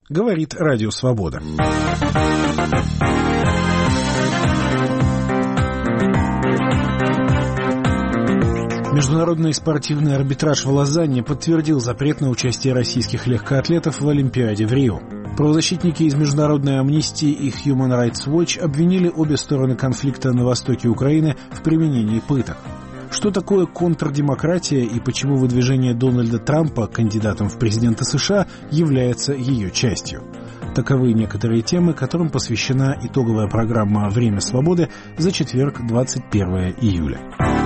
Говорит Радио Свобода. Международный спортивный арбитраж в Лозанне подтвердил запрет на участие российских легкоатлетов в Олимпиаде в Рио. Правозащитники из Международной амнистии и Human Rights Watch обвинили обе стороны конфликта на востоке Украины в применении пыток. Что такое контрдемократия и почему выдвижение Дональда Трампа кандидатом в президенты США является ее частью? Таковы некоторые темы, которым посвящена итоговая программа «Время свободы» за четверг, 21 июля.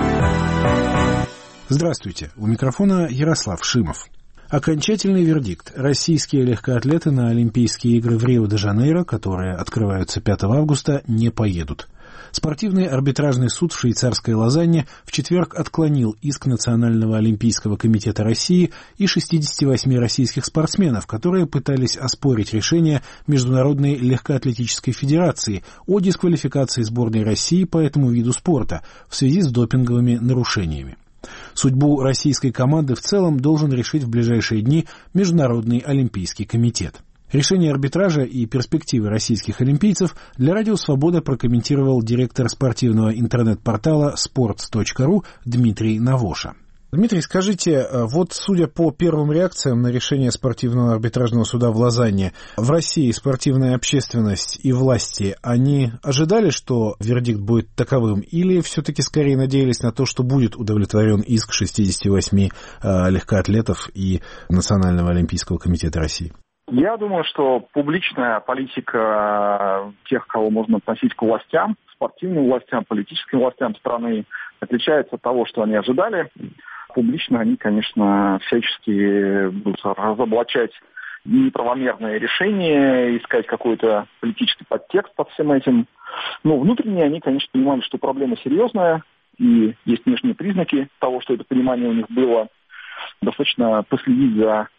Здравствуйте, у микрофона Ярослав Шимов. Окончательный вердикт. Российские легкоатлеты на Олимпийские игры в Рио-де-Жанейро, которые открываются 5 августа, не поедут. Спортивный арбитражный суд в швейцарской Лозанне в четверг отклонил иск Национального олимпийского комитета России и 68 российских спортсменов, которые пытались оспорить решение Международной легкоатлетической федерации о дисквалификации сборной России по этому виду спорта в связи с допинговыми нарушениями. Судьбу российской команды в целом должен решить в ближайшие дни Международный олимпийский комитет. Решение арбитража и перспективы российских олимпийцев для Радио Свобода прокомментировал директор спортивного интернет-портала sports.ru Дмитрий Навоша. Дмитрий, скажите, вот судя по первым реакциям на решение спортивного арбитражного суда в Лозанне, в России спортивная общественность и власти, они ожидали, что вердикт будет таковым, или все-таки скорее надеялись на то, что будет удовлетворен иск 68 легкоатлетов и Национального олимпийского комитета России? Я думаю, что публичная политика тех, кого можно относить к властям, спортивным властям, политическим властям страны, отличается от того, что они ожидали. Публично они, конечно, всячески будут разоблачать неправомерные решения, искать какой-то политический подтекст под всем этим. Но внутренне они, конечно, понимали, что проблема серьезная, и есть внешние признаки того, что это понимание у них было. Достаточно последить за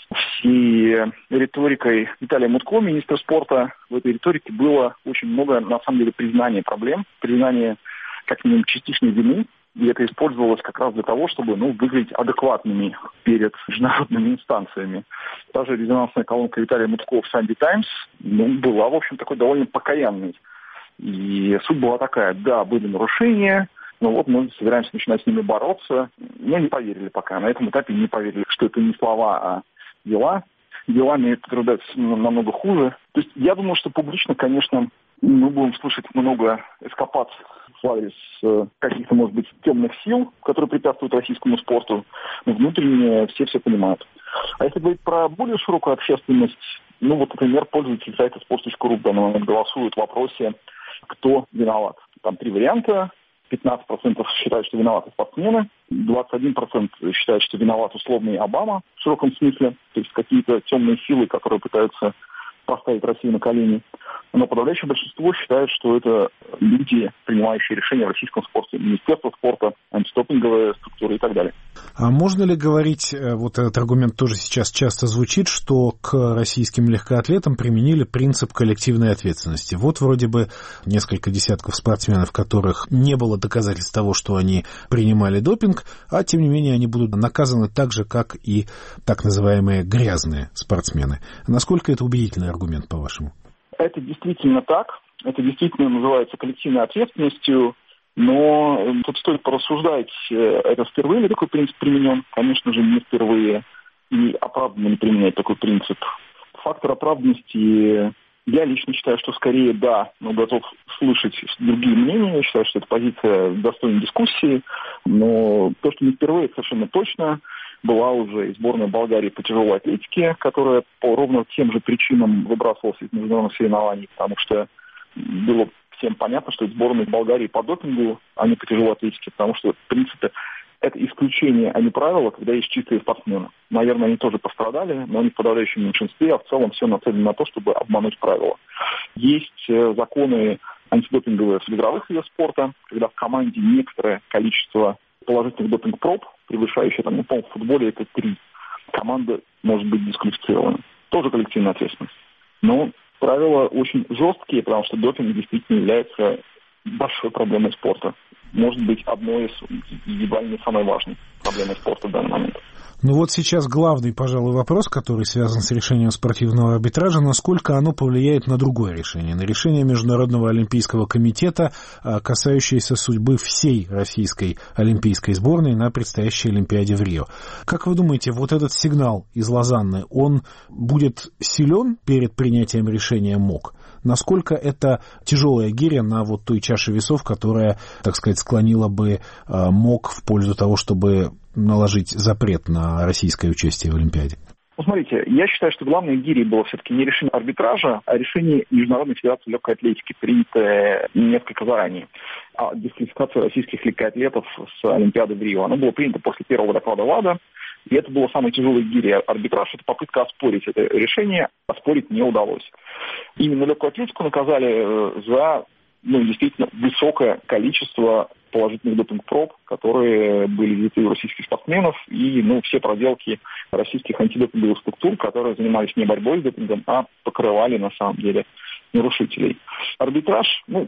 всей риторикой Виталия Мутко, министра спорта. В этой риторике было очень много, на самом деле, признания проблем, признания как минимум частичной вины. И это использовалось как раз для того, чтобы выглядеть адекватными перед международными инстанциями. Та же резонансная колонка Виталия Мутко в Sunday Times была, в общем, такой довольно покаянной. И суть была такая: да, были нарушения, но вот мы собираемся начинать с ними бороться. Но не поверили пока. На этом этапе не поверили, что это не слова, а дела. Делами подтверждаются намного хуже. То есть я думаю, что публично, конечно, мы будем слышать много эскапад в адрес каких-то, может быть, темных сил, которые препятствуют российскому спорту. Но внутренне все понимают. А если говорить про более широкую общественность, например, пользователи сайта sports.ru в данный момент голосуют в вопросе, кто виноват. Там 3 варианта. 15% считают, что виноваты спортсмены, 21% считают, что виноват условный Обама в широком смысле, то есть какие-то темные силы, которые пытаются поставить Россию на колени. Но подавляющее большинство считает, что это люди, принимающие решения в российском спорте, Министерство спорта, антидопинговая структура и так далее. А можно ли говорить, вот этот аргумент тоже сейчас часто звучит, что к российским легкоатлетам применили принцип коллективной ответственности? Вот вроде бы несколько десятков спортсменов, которых не было доказательств того, что они принимали допинг, а тем не менее они будут наказаны так же, как и так называемые грязные спортсмены. Насколько это убедительный аргумент, по-вашему? Это действительно так. Это действительно называется коллективной ответственностью. Но тут стоит порассуждать, это впервые ли такой принцип применен? Конечно же, не впервые. И оправданно ли применять такой принцип? Фактор оправданности, я лично считаю, что скорее да, но готов слышать другие мнения. Я считаю, что эта позиция достойна дискуссии. Но то, что не впервые, совершенно точно. Была уже и сборная Болгарии по тяжелой атлетике, которая по ровно тем же причинам выбрасывалась из международных соревнований, потому что было всем понятно, что это сборная Болгарии по допингу, а не по тяжелой атлетике, потому что, в принципе, это исключение, а не правило, когда есть чистые спортсмены. Наверное, они тоже пострадали, но они в подавляющем меньшинстве, а в целом все нацелено на то, чтобы обмануть правила. Есть законы антидопинговые в игровых видах спорта, когда в команде некоторое количество положительных допинг-проб, превышающие, в футболе это 3. Команда может быть дисквалифицирована. Тоже коллективная ответственность. Но правила очень жесткие, потому что допинг действительно является большой проблемой спорта. Может быть, одной из едва ли не самой важной проблемой спорта в данный момент. Ну вот сейчас главный, пожалуй, вопрос, который связан с решением спортивного арбитража, насколько оно повлияет на другое решение, на решение Международного олимпийского комитета, касающееся судьбы всей российской олимпийской сборной на предстоящей Олимпиаде в Рио. Как вы думаете, вот этот сигнал из Лозанны, он будет силен перед принятием решения МОК? Насколько это тяжелая гиря на вот той чаше весов, которая, так сказать, склонила бы МОК в пользу того, чтобы наложить запрет на российское участие в Олимпиаде? Ну, смотрите, я считаю, что главной гирей было все-таки не решение арбитража, а решение Международной федерации легкой атлетики, принятое несколько заранее, о дисквалификации российских легкоатлетов с Олимпиады в Рио. Оно было принято после первого доклада ВАДА, и это было самой тяжелой гирей. Арбитраж — это попытка оспорить это решение, оспорить не удалось. Именно легкую атлетику наказали за действительно высокое количество положительных допинг-проб, которые были взяты у российских спортсменов, и все проделки российских антидопинговых структур, которые занимались не борьбой с допингом, а покрывали на самом деле нарушителей. Арбитраж,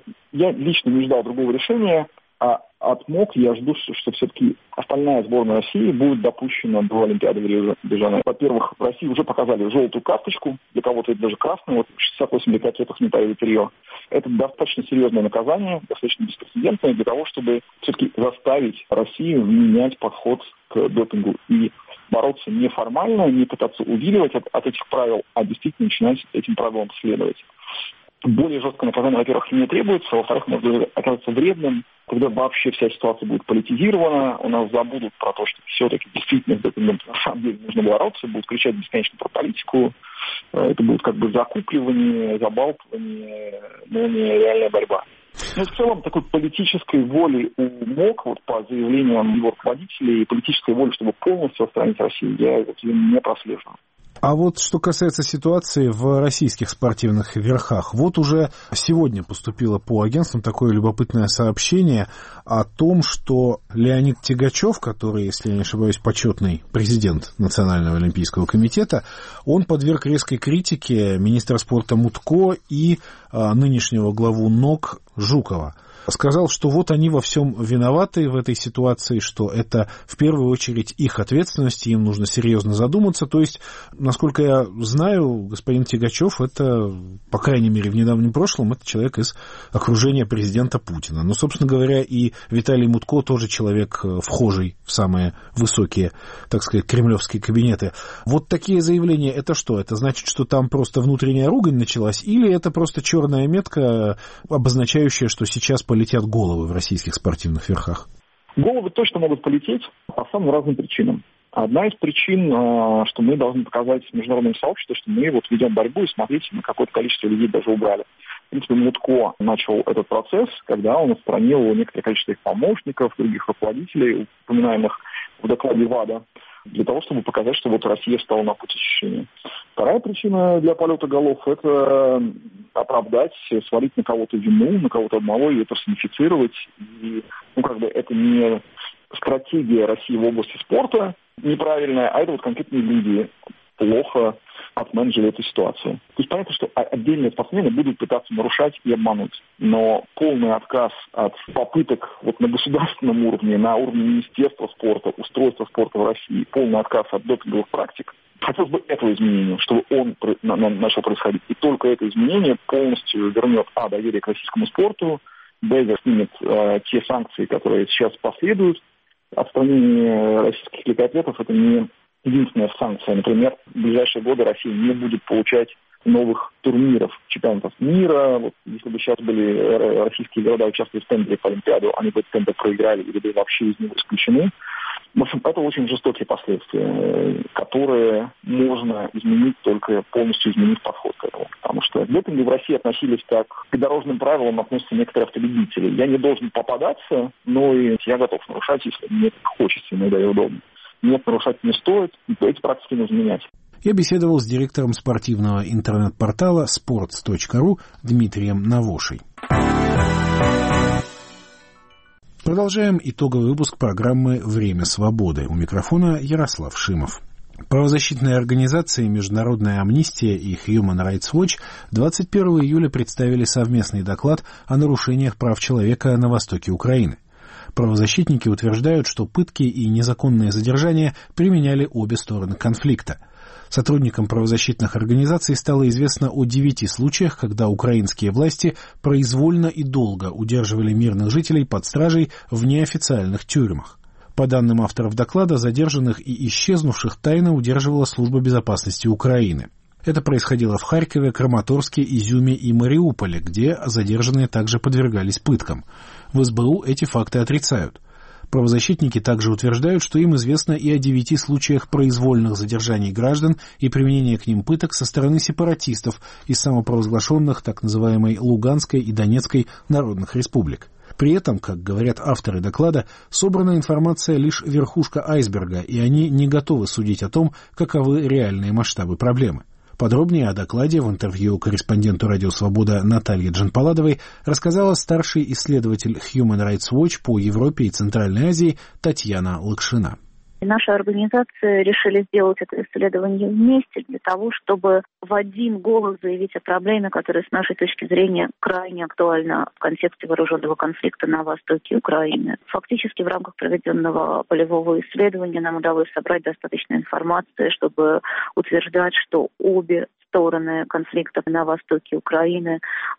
я лично не ждал другого решения, а от МОК я жду, что все-таки остальная сборная России будет допущена до Олимпиады в Рио-де-Жанейро. Во-первых, в России уже показали желтую карточку, для кого-то это даже красную, 68 легкоатлетов не поедут в Рио. Это достаточно серьезное наказание, достаточно беспрецедентное для того, чтобы все-таки заставить Россию менять подход к допингу и бороться не формально, не пытаться увиливать от этих правил, а действительно начинать этим правилам следовать. Более жесткое наказание, во-первых, не требуется, во-вторых, может оказаться вредным, когда вообще вся ситуация будет политизирована, у нас забудут про то, что все-таки действительно с допингом на самом деле нужно бороться, будут кричать бесконечно про политику, это будет как бы закупливание, забалтывание, но не реальная борьба. Но в целом такой политической воли у МОК, по заявлениям его руководителей, политической воли, чтобы полностью отстранить Россию, я не прослеживаю. А вот что касается ситуации в российских спортивных верхах, вот уже сегодня поступило по агентствам такое любопытное сообщение о том, что Леонид Тягачев, который, если я не ошибаюсь, почетный президент Национального олимпийского комитета, он подверг резкой критике министра спорта Мутко и нынешнего главу НОК Жукова. Сказал, что вот они во всем виноваты в этой ситуации, что это в первую очередь их ответственность, и им нужно серьезно задуматься. То есть, насколько я знаю, господин Тягачев, это, по крайней мере, в недавнем прошлом, это человек из окружения президента Путина. Но, собственно говоря, и Виталий Мутко тоже человек, вхожий в самые высокие, так сказать, кремлевские кабинеты. Вот такие заявления, это что? Это значит, что там просто внутренняя ругань началась, или это просто черная метка, обозначающая, что сейчас полетят головы в российских спортивных верхах? Головы точно могут полететь по самым разным причинам. Одна из причин, что мы должны показать международному сообществу, что мы ведем борьбу, и смотрите, мы какое-то количество людей даже убрали. В принципе, Мутко начал этот процесс, когда он отстранил некоторое количество их помощников, других руководителей, упоминаемых в докладе ВАДА, для того, чтобы показать, что Россия стала на путь очищения. Вторая причина для полета голов – это оправдать, свалить на кого-то вину, на кого-то одного, ее персонифицировать. И, это не стратегия России в области спорта неправильная, а это конкретные люди плохо отменеджили эту ситуацию. То есть понятно, что отдельные спортсмены будут пытаться нарушать и обмануть. Но полный отказ от попыток на государственном уровне, на уровне Министерства спорта, устройства спорта в России, полный отказ от допинговых практик, хотелось бы этого изменения, чтобы он начал происходить. И только это изменение полностью вернет доверие к российскому спорту, снимет те санкции, которые сейчас последуют. Отстранение российских легкоатлетов – это не единственная санкция. Например, в ближайшие годы Россия не будет получать новых турниров чемпионатов мира. Если бы сейчас были российские города участвовали в тендере по Олимпиаду, они бы этот тендер проиграли или бы вообще из него исключены. В общем, это очень жестокие последствия, которые можно изменить, только полностью изменив подход к этому. Потому что к допингу в России относились как к дорожным правилам относятся некоторые автолюбители. Я не должен попадаться, но и я готов нарушать, если мне хочется, иногда и удобно. Нет, нарушать не стоит, эти практики нужно менять. Я беседовал с директором спортивного интернет-портала sports.ru Дмитрием Навошей. Продолжаем итоговый выпуск программы «Время свободы». У микрофона Ярослав Шимов. Правозащитные организации «Международная амнистия» и Human Rights Watch 21 июля представили совместный доклад о нарушениях прав человека на востоке Украины. Правозащитники утверждают, что пытки и незаконное задержание применяли обе стороны конфликта. Сотрудникам правозащитных организаций стало известно о 9 случаях, когда украинские власти произвольно и долго удерживали мирных жителей под стражей в неофициальных тюрьмах. По данным авторов доклада, задержанных и исчезнувших тайно удерживала Служба безопасности Украины. Это происходило в Харькове, Краматорске, Изюме и Мариуполе, где задержанные также подвергались пыткам. В СБУ эти факты отрицают. Правозащитники также утверждают, что им известно и о 9 случаях произвольных задержаний граждан и применения к ним пыток со стороны сепаратистов из самопровозглашенных так называемой Луганской и Донецкой народных республик. При этом, как говорят авторы доклада, собранная информация лишь верхушка айсберга, и они не готовы судить о том, каковы реальные масштабы проблемы. Подробнее о докладе в интервью корреспонденту «Радио Свобода» Наталье Джанпаладовой рассказала старший исследователь Human Rights Watch по Европе и Центральной Азии Татьяна Лакшина. Наша организация решили сделать это исследование вместе для того, чтобы в один голос заявить о проблеме, которая с нашей точки зрения крайне актуальна в контексте вооруженного конфликта на востоке Украины. Фактически в рамках проведенного полевого исследования нам удалось собрать достаточно информации, чтобы утверждать, что обе стороны конфликта на востоке Украины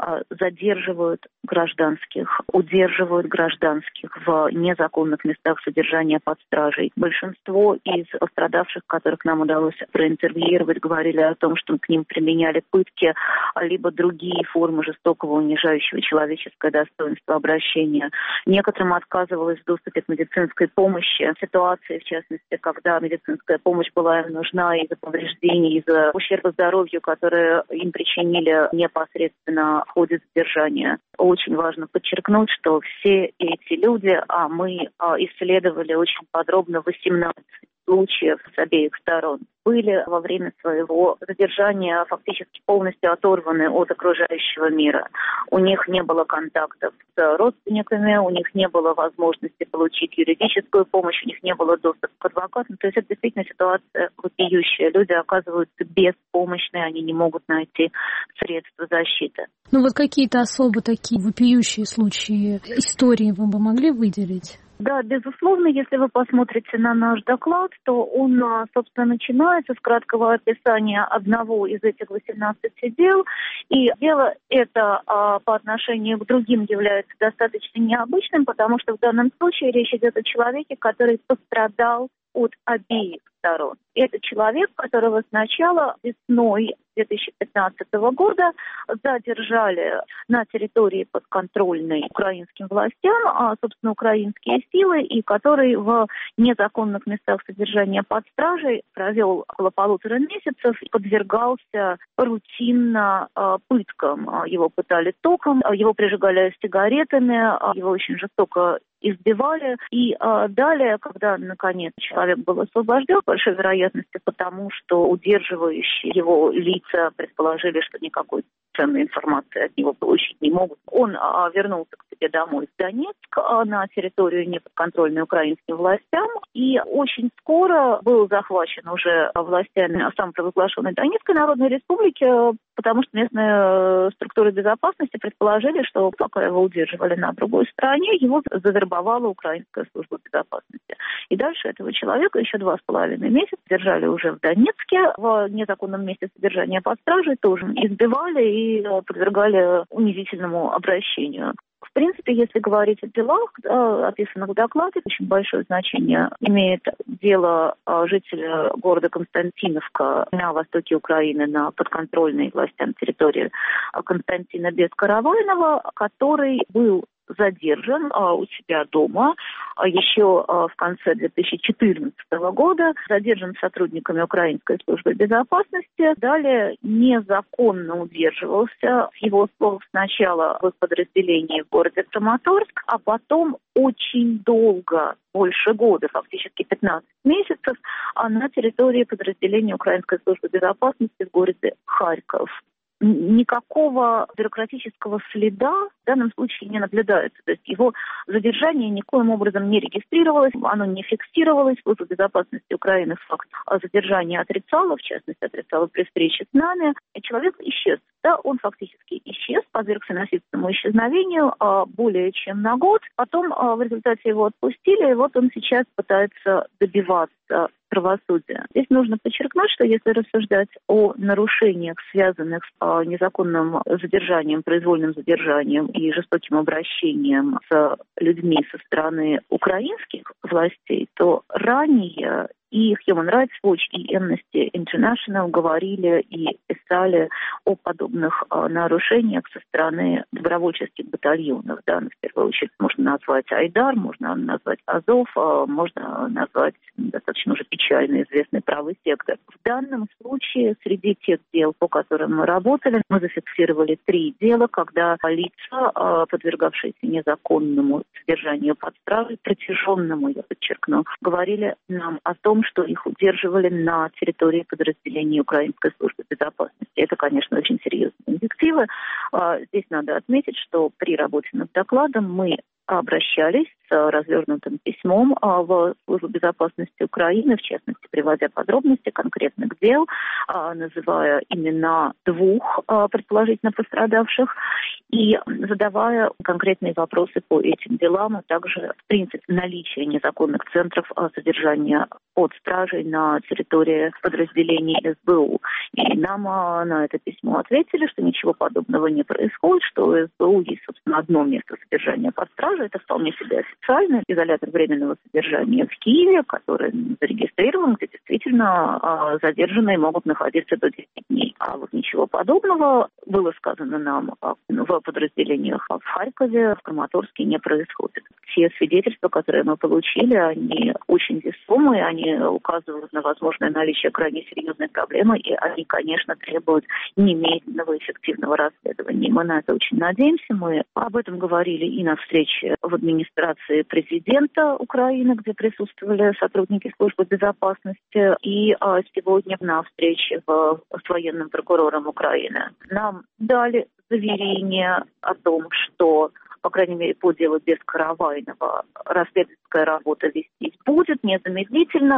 задерживают гражданских, удерживают гражданских в незаконных местах содержания под стражей. Большинство из пострадавших, которых нам удалось проинтервьюировать, говорили о том, что к ним применяли пытки, либо другие формы жестокого, унижающего человеческое достоинство обращения. Некоторым отказывалось в доступе к медицинской помощи. Ситуации, в частности, когда медицинская помощь была им нужна из-за повреждений, из-за ущерба здоровью, которые им причинили непосредственно в ходе задержания. Очень важно подчеркнуть, что все эти люди, мы исследовали очень подробно 18 случаев с обеих сторон, были во время своего задержания фактически полностью оторваны от окружающего мира. У них не было контактов с родственниками, у них не было возможности получить юридическую помощь, у них не было доступа к адвокатам. То есть это действительно ситуация вопиющая. Люди оказываются беспомощны, они не могут найти средства защиты. Ну вот какие-то особо такие вопиющие случаи, истории вы бы могли выделить? Да, безусловно, если вы посмотрите на наш доклад, то он, собственно, начинается с краткого описания одного из этих 18 дел. И дело это по отношению к другим является достаточно необычным, потому что в данном случае речь идет о человеке, который пострадал от обеих сторон. Это человек, которого сначала весной 2015 года задержали на территории подконтрольной украинским властям, собственно, украинские силы, и который в незаконных местах содержания под стражей провел около 1,5 месяцев и подвергался рутинно пыткам. Его пытали током, его прижигали сигаретами, его очень жестоко избивали. И далее, когда, наконец, человек был освобожден, большой вероятности потому, что удерживающие его лица предположили, что никакой ценной информации от него получить не могут. Он вернулся к себе домой в Донецк, на территорию неподконтрольной украинским властям, и очень скоро был захвачен уже властями самопровозглашенной Донецкой Народной Республики, потому что местные структуры безопасности предположили, что пока его удерживали на другой стороне, его завербовала Украинская служба безопасности. И дальше этого человека еще 2,5 месяца держали уже в Донецке, в незаконном месте содержания под стражей, тоже избивали и подвергали унизительному обращению. В принципе, если говорить о делах, описанных в докладе, очень большое значение имеет дело жителя города Константиновка на востоке Украины, на подконтрольной властям территории Константина Бескаравайнова, который был задержан у себя дома еще в конце 2014 года, задержан сотрудниками Украинской службы безопасности, далее незаконно удерживался, с его слов, сначала в их подразделении в городе Краматорск, а потом очень долго, больше года, фактически 15 месяцев, на территории подразделения Украинской службы безопасности в городе Харьков. Никакого бюрократического следа в данном случае не наблюдается. То есть его задержание никоим образом не регистрировалось, оно не фиксировалось. Служба безопасности Украины факт задержания отрицала, в частности, отрицала при встрече с нами. И человек исчез. Да, он фактически исчез, подвергся насильственному исчезновению более чем на год. Потом в результате его отпустили, и вот он сейчас пытается добиваться правосудия. Здесь нужно подчеркнуть, что если рассуждать о нарушениях, связанных с незаконным задержанием, произвольным задержанием и жестоким обращением с людьми со стороны украинских властей, то ранее и Human Rights Watch, и Amnesty International говорили и писали о подобных нарушениях со стороны добровольческих батальонов. Да, в первую очередь можно назвать Айдар, можно назвать Азов, можно назвать достаточно уже печально известный правый сектор. В данном случае среди тех дел, по которым мы работали, мы зафиксировали 3 дела, когда лица, подвергавшиеся незаконному содержанию под стражей, протяженному, я подчеркну, говорили нам о том, что их удерживали на территории подразделений Украинской службы безопасности. Это, конечно, очень серьезные индикативы. Здесь надо отметить, что при работе над докладом мы обращались с развернутым письмом в Службу безопасности Украины, в частности, приводя подробности конкретных дел, называя имена 2 предположительно пострадавших и задавая конкретные вопросы по этим делам, а также, в принципе, наличие незаконных центров содержания под стражей на территории подразделений СБУ. И нам на это письмо ответили, что ничего подобного не происходит, что у СБУ есть, собственно, одно место содержания под стражей, это вполне себе официальный изолятор временного содержания в Киеве, который зарегистрирован, где действительно задержанные могут находиться до 10 дней. А вот ничего подобного было сказано нам в подразделениях в Харькове, в Краматорске не происходит. Все свидетельства, которые мы получили, они очень весомые, они указывают на возможное наличие крайне серьезной проблемы, и они, конечно, требуют немедленного эффективного расследования. Мы на это очень надеемся. Мы об этом говорили и на встрече в администрации президента Украины, где присутствовали сотрудники службы безопасности, и сегодня на встрече с военным прокурором Украины. Нам дали заверение о том, что, по крайней мере, по делу Бескаравайного расследовательская работа вестись будет незамедлительно,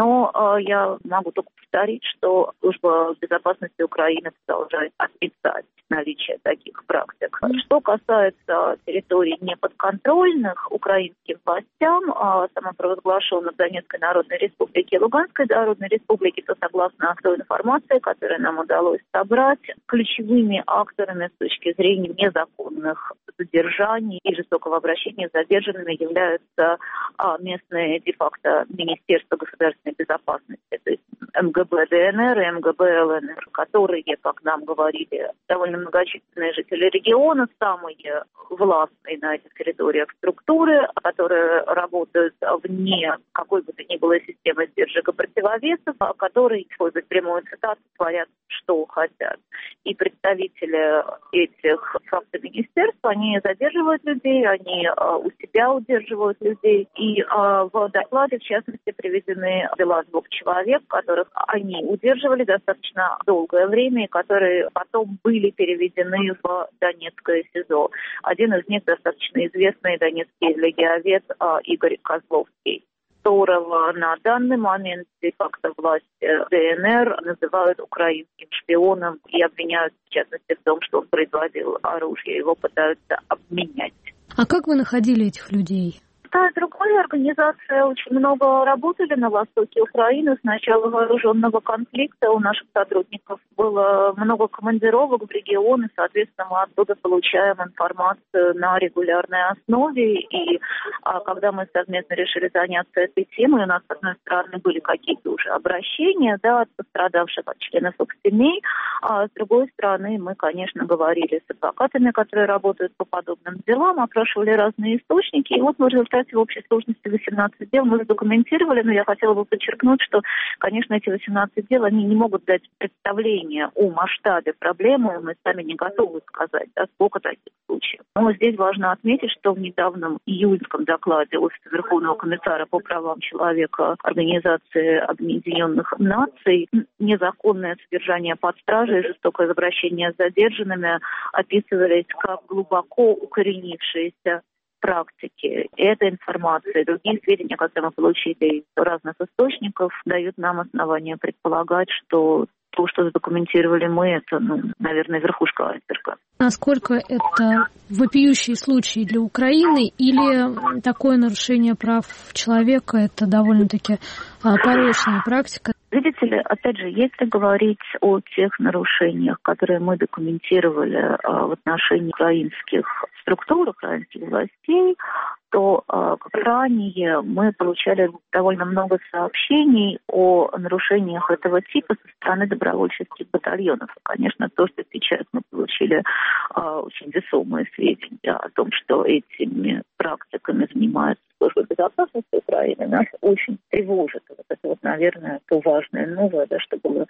но я могу только повторить, что Служба безопасности Украины продолжает отрицать наличие таких практик. Что касается территорий неподконтрольных украинским властям, самопровозглашенных Донецкой Народной Республики и Луганской Народной Республики, то согласно той информации, которую нам удалось собрать, ключевыми акторами с точки зрения незаконных задержаний и жестокого обращения с задержанными являются местные де-факто Министерства государственной безопасности, то есть МГБ ДНР и МГБ ЛНР, которые, как нам говорили, довольно многочисленные жители региона, самые властные на этих территориях структуры, которые работают вне какой бы то ни было системы сдержек и противовесов, которые, используют прямую цитату, творят, что хотят. И представители этих министерств, они задерживают людей, они у себя удерживают людей. И в докладе, в частности, приведены дела 2 человек, которых они удерживали достаточно долгое время, и которые потом были переведены в Донецкое СИЗО. Один из них достаточно известный донецкий легионер Игорь Козловский, которого на данный момент де-факто власти ДНР называют украинским шпионом и обвиняют, в частности, в том, что он производил оружие. Его пытаются обменять. А как вы находили этих людей? Та и другая организация очень много работали на востоке Украины. С начала вооруженного конфликта у наших сотрудников было много командировок в регионы. Соответственно, мы оттуда получаем информацию на регулярной основе. И когда мы совместно решили заняться этой темой, у нас, с одной стороны, были какие-то уже обращения, да, от пострадавших, от членов их семей. А с другой стороны, мы, конечно, говорили с адвокатами, которые работают по подобным делам, опрашивали разные источники. И вот в результате кстати, в общей сложности 18 дел мы задокументировали, но я хотела бы подчеркнуть, что, конечно, эти 18 дел, они не могут дать представление о масштабе проблемы, мы сами не готовы сказать, да, сколько таких случаев. Но здесь важно отметить, что в недавнем июльском докладе Офиса Верховного комиссара по правам человека Организации Объединенных Наций незаконное содержание под стражей и жестокое обращение с задержанными описывались как глубоко укоренившиеся практики. Эта информация и другие сведения, которые мы получили из разных источников, дают нам основания предполагать, что то, что задокументировали мы, это, наверное, верхушка айсберга. Насколько это вопиющие случаи для Украины или такое нарушение прав человека, это довольно-таки порочная практика? Видите ли, опять же, если говорить о тех нарушениях, которые мы документировали в отношении украинских структур, украинских властей, то как ранее мы получали довольно много сообщений о нарушениях этого типа со стороны добровольческих батальонов. И, конечно, то, что сейчас мы получили очень весомые сведения о том, что этими практиками занимается Служба безопасности Украины, нас очень тревожит. Вот это, наверное, то важное новое, да, что было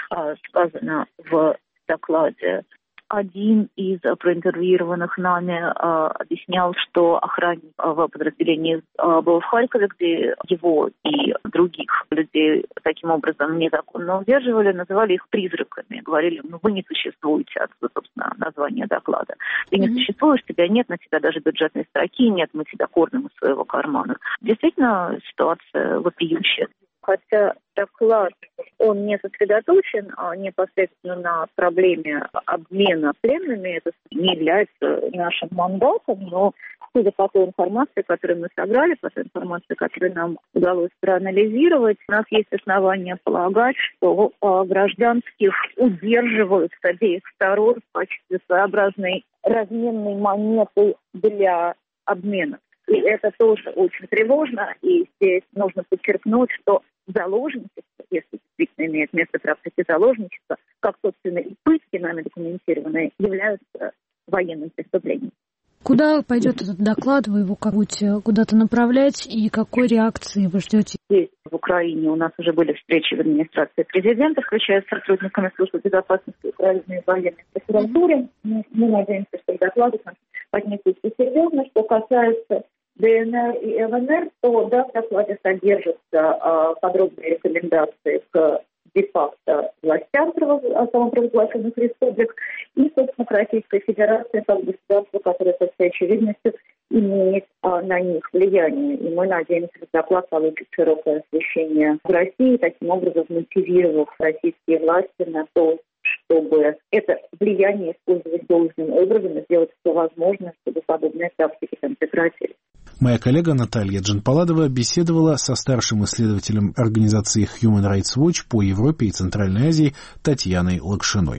сказано в докладе. Один из проинтервьюированных нами объяснял, что охранник в подразделении был в Харькове, где его и других людей таким образом незаконно удерживали, называли их призраками. Говорили, вы не существуете, отсюда, собственно, название доклада. Ты не существуешь, тебя нет, на тебя даже бюджетной строки нет, мы тебя кормим из своего кармана. Действительно, ситуация вопиющая. Хотя доклад, он не сосредоточен непосредственно на проблеме обмена пленными, это не является нашим мандатом, но судя по той информации, которую мы собрали, по той информации, которую нам удалось проанализировать, у нас есть основания полагать, что гражданских удерживают с обеих сторон в качестве своеобразной разменной монеты для обмена. И это тоже очень тревожно, и здесь нужно подчеркнуть, что заложничество, если действительно имеет место практики заложничества, как, собственно, и пытки, нами документированные, являются военным преступлением. Куда пойдет этот доклад? Вы его как будете куда-то направлять? И какой реакции вы ждете? Здесь, в Украине, у нас уже были встречи в администрации президента, включая с сотрудниками Службы безопасности Украины и военной прокуратуры. Мы надеемся, что в докладах поднесутся серьезно. Что касается ДНР и ЛНР, то да, в докладе содержатся подробные рекомендации к де-факто властям самопровозглашенных республик и, собственно, к Российской Федерации как государству, которое, со всей очевидностью, имеет на них влияние. И мы надеемся, что доклад получит широкое освещение в России, таким образом мотивировав российские власти на то, чтобы это влияние использовать должным образом и сделать все возможное, чтобы подобные практики там прекратились. Моя коллега Наталья Джанпаладова беседовала со старшим исследователем организации Human Rights Watch по Европе и Центральной Азии Татьяной Лакшиной.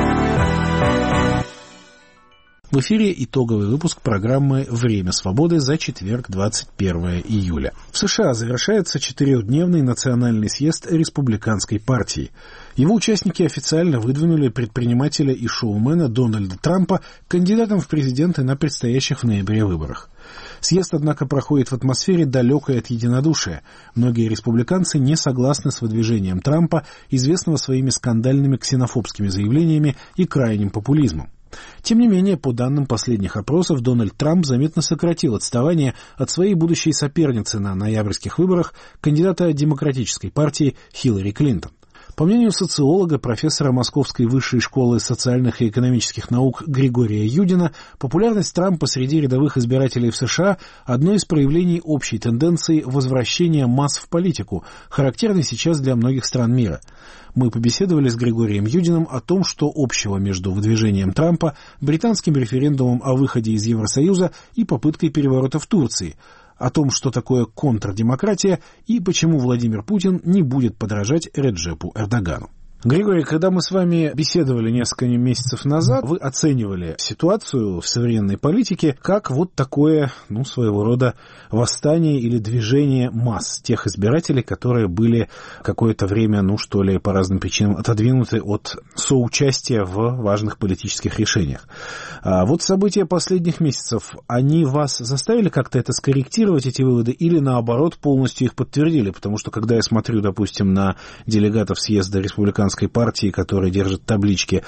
В эфире итоговый выпуск программы «Время свободы» за четверг, 21 июля. В США завершается 4-дневный национальный съезд республиканской партии. Его участники официально выдвинули предпринимателя и шоумена Дональда Трампа кандидатом в президенты на предстоящих в ноябре выборах. Съезд, однако, проходит в атмосфере, далекой от единодушия. Многие республиканцы не согласны с выдвижением Трампа, известного своими скандальными ксенофобскими заявлениями и крайним популизмом. Тем не менее, по данным последних опросов, Дональд Трамп заметно сократил отставание от своей будущей соперницы на ноябрьских выборах, кандидата Демократической партии Хиллари Клинтон. По мнению социолога, профессора Московской высшей школы социальных и экономических наук Григория Юдина, популярность Трампа среди рядовых избирателей в США – одно из проявлений общей тенденции возвращения масс в политику, характерной сейчас для многих стран мира. Мы побеседовали с Григорием Юдиным о том, что общего между выдвижением Трампа, британским референдумом о выходе из Евросоюза и попыткой переворота в Турции, о том, что такое контрдемократия и почему Владимир Путин не будет подражать Реджепу Эрдогану. Григорий, когда мы с вами беседовали несколько месяцев назад, вы оценивали ситуацию в современной политике как вот такое, своего рода восстание или движение масс тех избирателей, которые были какое-то время, по разным причинам отодвинуты от соучастия в важных политических решениях. А вот события последних месяцев, они вас заставили как-то это скорректировать, эти выводы, или наоборот полностью их подтвердили? Потому что когда я смотрю, допустим, на делегатов съезда республиканской партии, которые держат таблички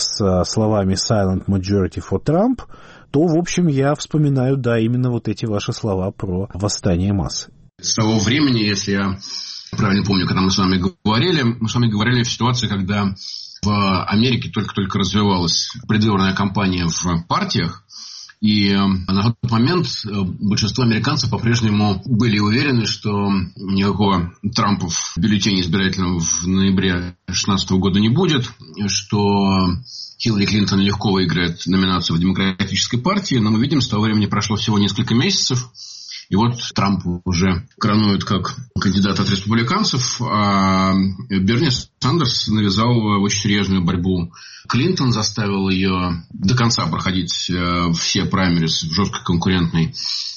с словами «Silent Majority for Trump», то, в общем, я вспоминаю, именно вот эти ваши слова про восстание масс. С того времени, если я правильно помню, когда мы с вами говорили в ситуации, когда в Америке только-только развивалась предвыборная кампания в партиях, и на тот момент большинство американцев по-прежнему были уверены, что никакого Трампа в бюллетене избирательном в ноябре 2016 года не будет, что Хиллари Клинтон легко выиграет номинацию в Демократической партии, но мы видим, с того времени прошло всего несколько месяцев, и вот Трампа уже коронуют как кандидата от республиканцев, а Берни Сандерс навязал очень серьезную борьбу. Клинтон заставил ее до конца проходить все праймериз в жесткой конкурентной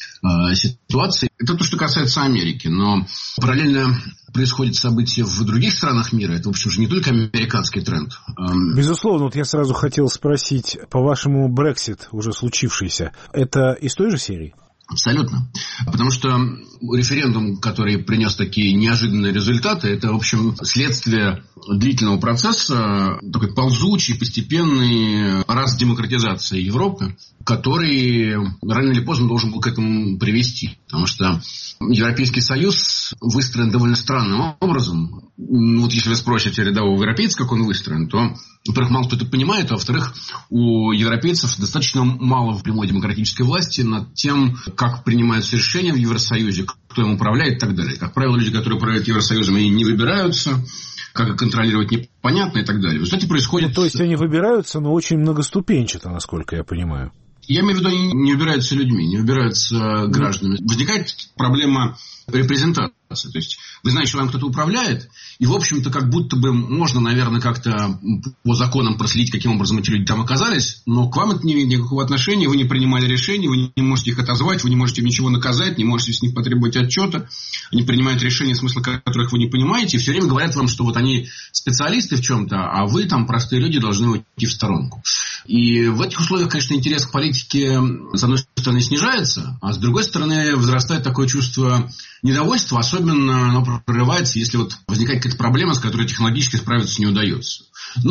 ситуации. Это то, что касается Америки. Но параллельно происходят события в других странах мира. Это, в общем же, не только американский тренд. Безусловно, я сразу хотел спросить, по-вашему, Брексит, уже случившийся, это из той же серии? Абсолютно. Потому что референдум, который принес такие неожиданные результаты, это, в общем, следствие длительного процесса, такой ползучий, постепенный раздемократизации Европы, который рано или поздно должен был к этому привести. Потому что Европейский Союз выстроен довольно странным образом. Если вы спросите рядового европейца, как он выстроен, то, во-первых, мало кто это понимает, а во-вторых, у европейцев достаточно мало прямой демократической власти над тем, как принимаются решения в Евросоюзе, кто им управляет и так далее. Как правило, люди, которые управляют Евросоюзом, они не выбираются, как их контролировать непонятно и так далее. В результате происходит... То есть они выбираются, но очень многоступенчато, насколько я понимаю. Я имею в виду, они не выбираются людьми, не выбираются гражданами. Возникает проблема репрезентации. То есть вы знаете, что вам кто-то управляет, и, в общем-то, как будто бы можно, наверное, как-то по законам проследить, каким образом эти люди там оказались, но к вам это не имеет никакого отношения, вы не принимали решения, вы не можете их отозвать, вы не можете ничего наказать, не можете с них потребовать отчета, они принимают решения, смысла которых вы не понимаете, и все время говорят вам, что вот они специалисты в чем-то, а вы там, простые люди, должны уйти в сторонку. И в этих условиях, конечно, интерес к политике, с одной стороны, снижается, а с другой стороны, возрастает такое чувство недовольства, особенно оно прорывается, если возникает какая-то проблема, с которой технологически справиться не удается.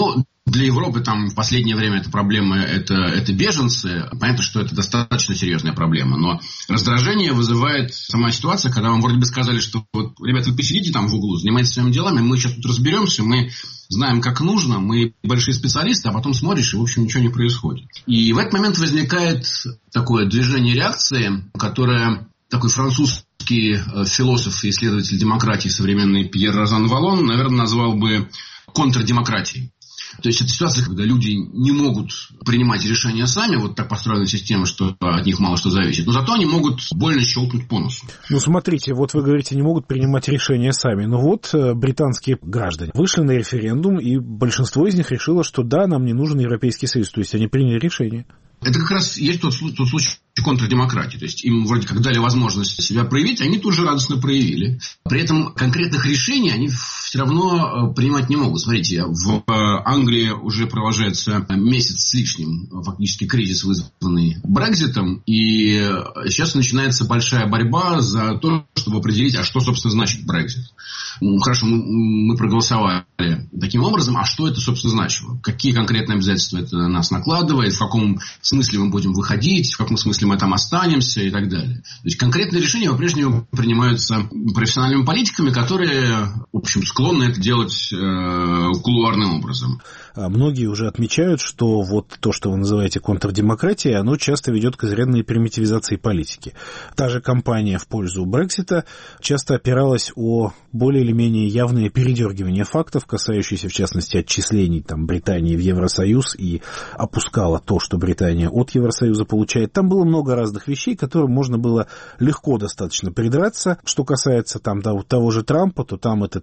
Для Европы там в последнее время эта проблема это беженцы. Понятно, что это достаточно серьезная проблема. Но раздражение вызывает сама ситуация, когда вам вроде бы сказали, что ребята, вы посидите там в углу, занимайтесь своими делами, мы сейчас тут разберемся, мы знаем, как нужно, мы большие специалисты, а потом смотришь, и, в общем, ничего не происходит. И в этот момент возникает такое движение реакции, которое такой французский философ и исследователь демократии современный Пьер Розан Валлон, наверное, назвал бы контрдемократией. То есть это ситуация, когда люди не могут принимать решения сами, так построена система, что от них мало что зависит, но зато они могут больно щелкнуть по носу. Смотрите, вы говорите, не могут принимать решения сами. Британские граждане вышли на референдум, и большинство из них решило, что да, нам не нужен Европейский Союз. То есть они приняли решение. Это как раз есть тот случай контрдемократии. То есть им вроде как дали возможность себя проявить, они тут же радостно проявили. При этом конкретных решений они все равно принимать не могут. Смотрите, в Англии уже продолжается месяц с лишним фактически кризис, вызванный Брекситом. И сейчас начинается большая борьба за то, чтобы определить, а что, собственно, значит Брексит. Хорошо, мы проголосовали таким образом, а что это, собственно, значило? Какие конкретные обязательства это на нас накладывает, в каком смысле мы будем выходить, в каком смысле мы там останемся и так далее. То есть конкретные решения по-прежнему принимаются профессиональными политиками, которые, в общем, склонны это делать кулуарным образом. Многие уже отмечают, что то, что вы называете контрдемократией, оно часто ведет к изрядной примитивизации политики. Та же кампания в пользу Брексита часто опиралась о более или менее явное передергивание фактов, касающиеся, в частности, отчислений Британии в Евросоюз, и опускала то, что Британия от Евросоюза получает. Там было много разных вещей, к которым можно было легко достаточно придраться. Что касается того же Трампа, то там эта тенденция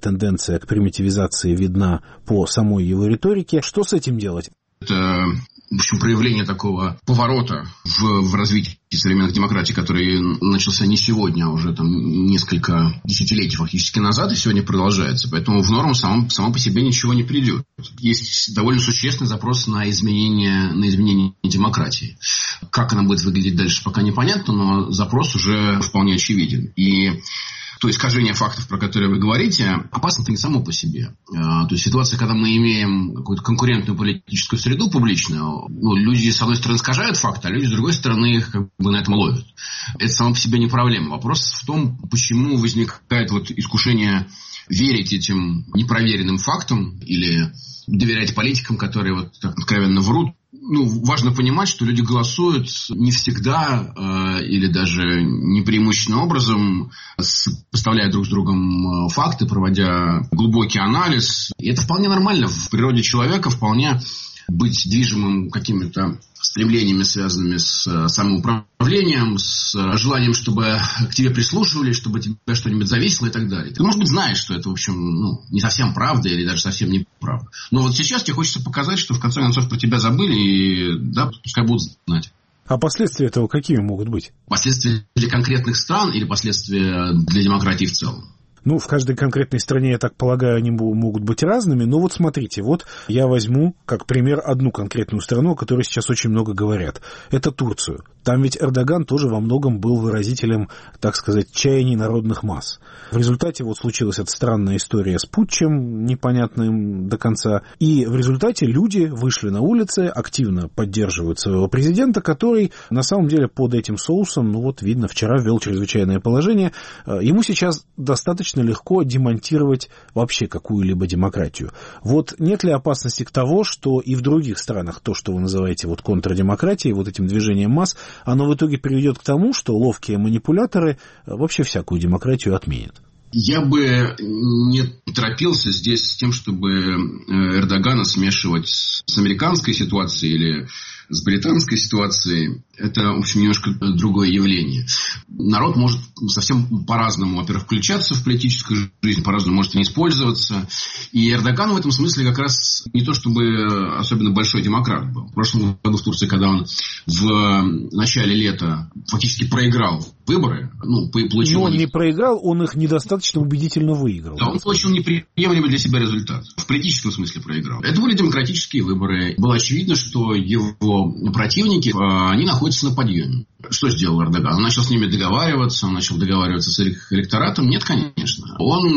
тенденция к примитивизации видна по самой его риторике. Что с этим делать? Это, в общем, проявление такого поворота в развитии современных демократий, который начался не сегодня, а уже там несколько десятилетий фактически назад, и сегодня продолжается. Поэтому в норму само по себе ничего не придет. Есть довольно существенный запрос на изменение демократии. Как она будет выглядеть дальше, пока непонятно, но запрос уже вполне очевиден. И то искажение фактов, про которые вы говорите, опасно-то не само по себе. То есть ситуация, когда мы имеем какую-то конкурентную политическую среду публичную, люди, с одной стороны, искажают факты, а люди, с другой стороны, их как бы на этом ловят. Это само по себе не проблема. Вопрос в том, почему возникает искушение верить этим непроверенным фактам или доверять политикам, которые так откровенно врут. Важно понимать, что люди голосуют не всегда или даже не преимущественным образом, поставляя друг с другом факты, проводя глубокий анализ. И это вполне нормально. В природе человека вполне быть движимым какими-то стремлениями, связанными с самоуправлением, с желанием, чтобы к тебе прислушивались, чтобы от тебя что-нибудь зависело и так далее. Ты, может быть, знаешь, что это, в общем, не совсем правда или даже совсем не правда. Но вот сейчас тебе хочется показать, что в конце концов про тебя забыли, и да, пускай будут знать. А последствия этого какими могут быть? Последствия для конкретных стран или последствия для демократии в целом? В каждой конкретной стране, я так полагаю, они могут быть разными. Но смотрите, я возьму как пример одну конкретную страну, о которой сейчас очень много говорят. Это Турцию. Там ведь Эрдоган тоже во многом был выразителем, так сказать, чаяний народных масс. В результате случилась эта странная история с путчем, непонятным до конца. И в результате люди вышли на улицы, активно поддерживают своего президента, который на самом деле под этим соусом, видно, вчера ввел чрезвычайное положение. Ему сейчас достаточно легко демонтировать вообще какую-либо демократию. Нет ли опасности к тому, что и в других странах то, что вы называете контрдемократией, этим движением масс, оно в итоге приведет к тому, что ловкие манипуляторы вообще всякую демократию отменят? Я бы не торопился здесь с тем, чтобы Эрдогана смешивать с американской ситуацией или с британской ситуацией. Это, в общем, немножко другое явление. Народ может совсем по-разному, во-первых, включаться в политическую жизнь, по-разному может не использоваться. И Эрдоган в этом смысле как раз не то чтобы особенно большой демократ был. В прошлом году в Турции, когда он в начале лета фактически проиграл выборы, получил... Но он не проиграл, он их недостаточно убедительно выиграл. Да, он получил неприемлемый для себя результат. В политическом смысле проиграл. Это были демократические выборы. Было очевидно, что его противники, они находятся на подъеме. Что сделал Эрдоган? Он начал с ними договариваться, с их электоратом? Нет, конечно.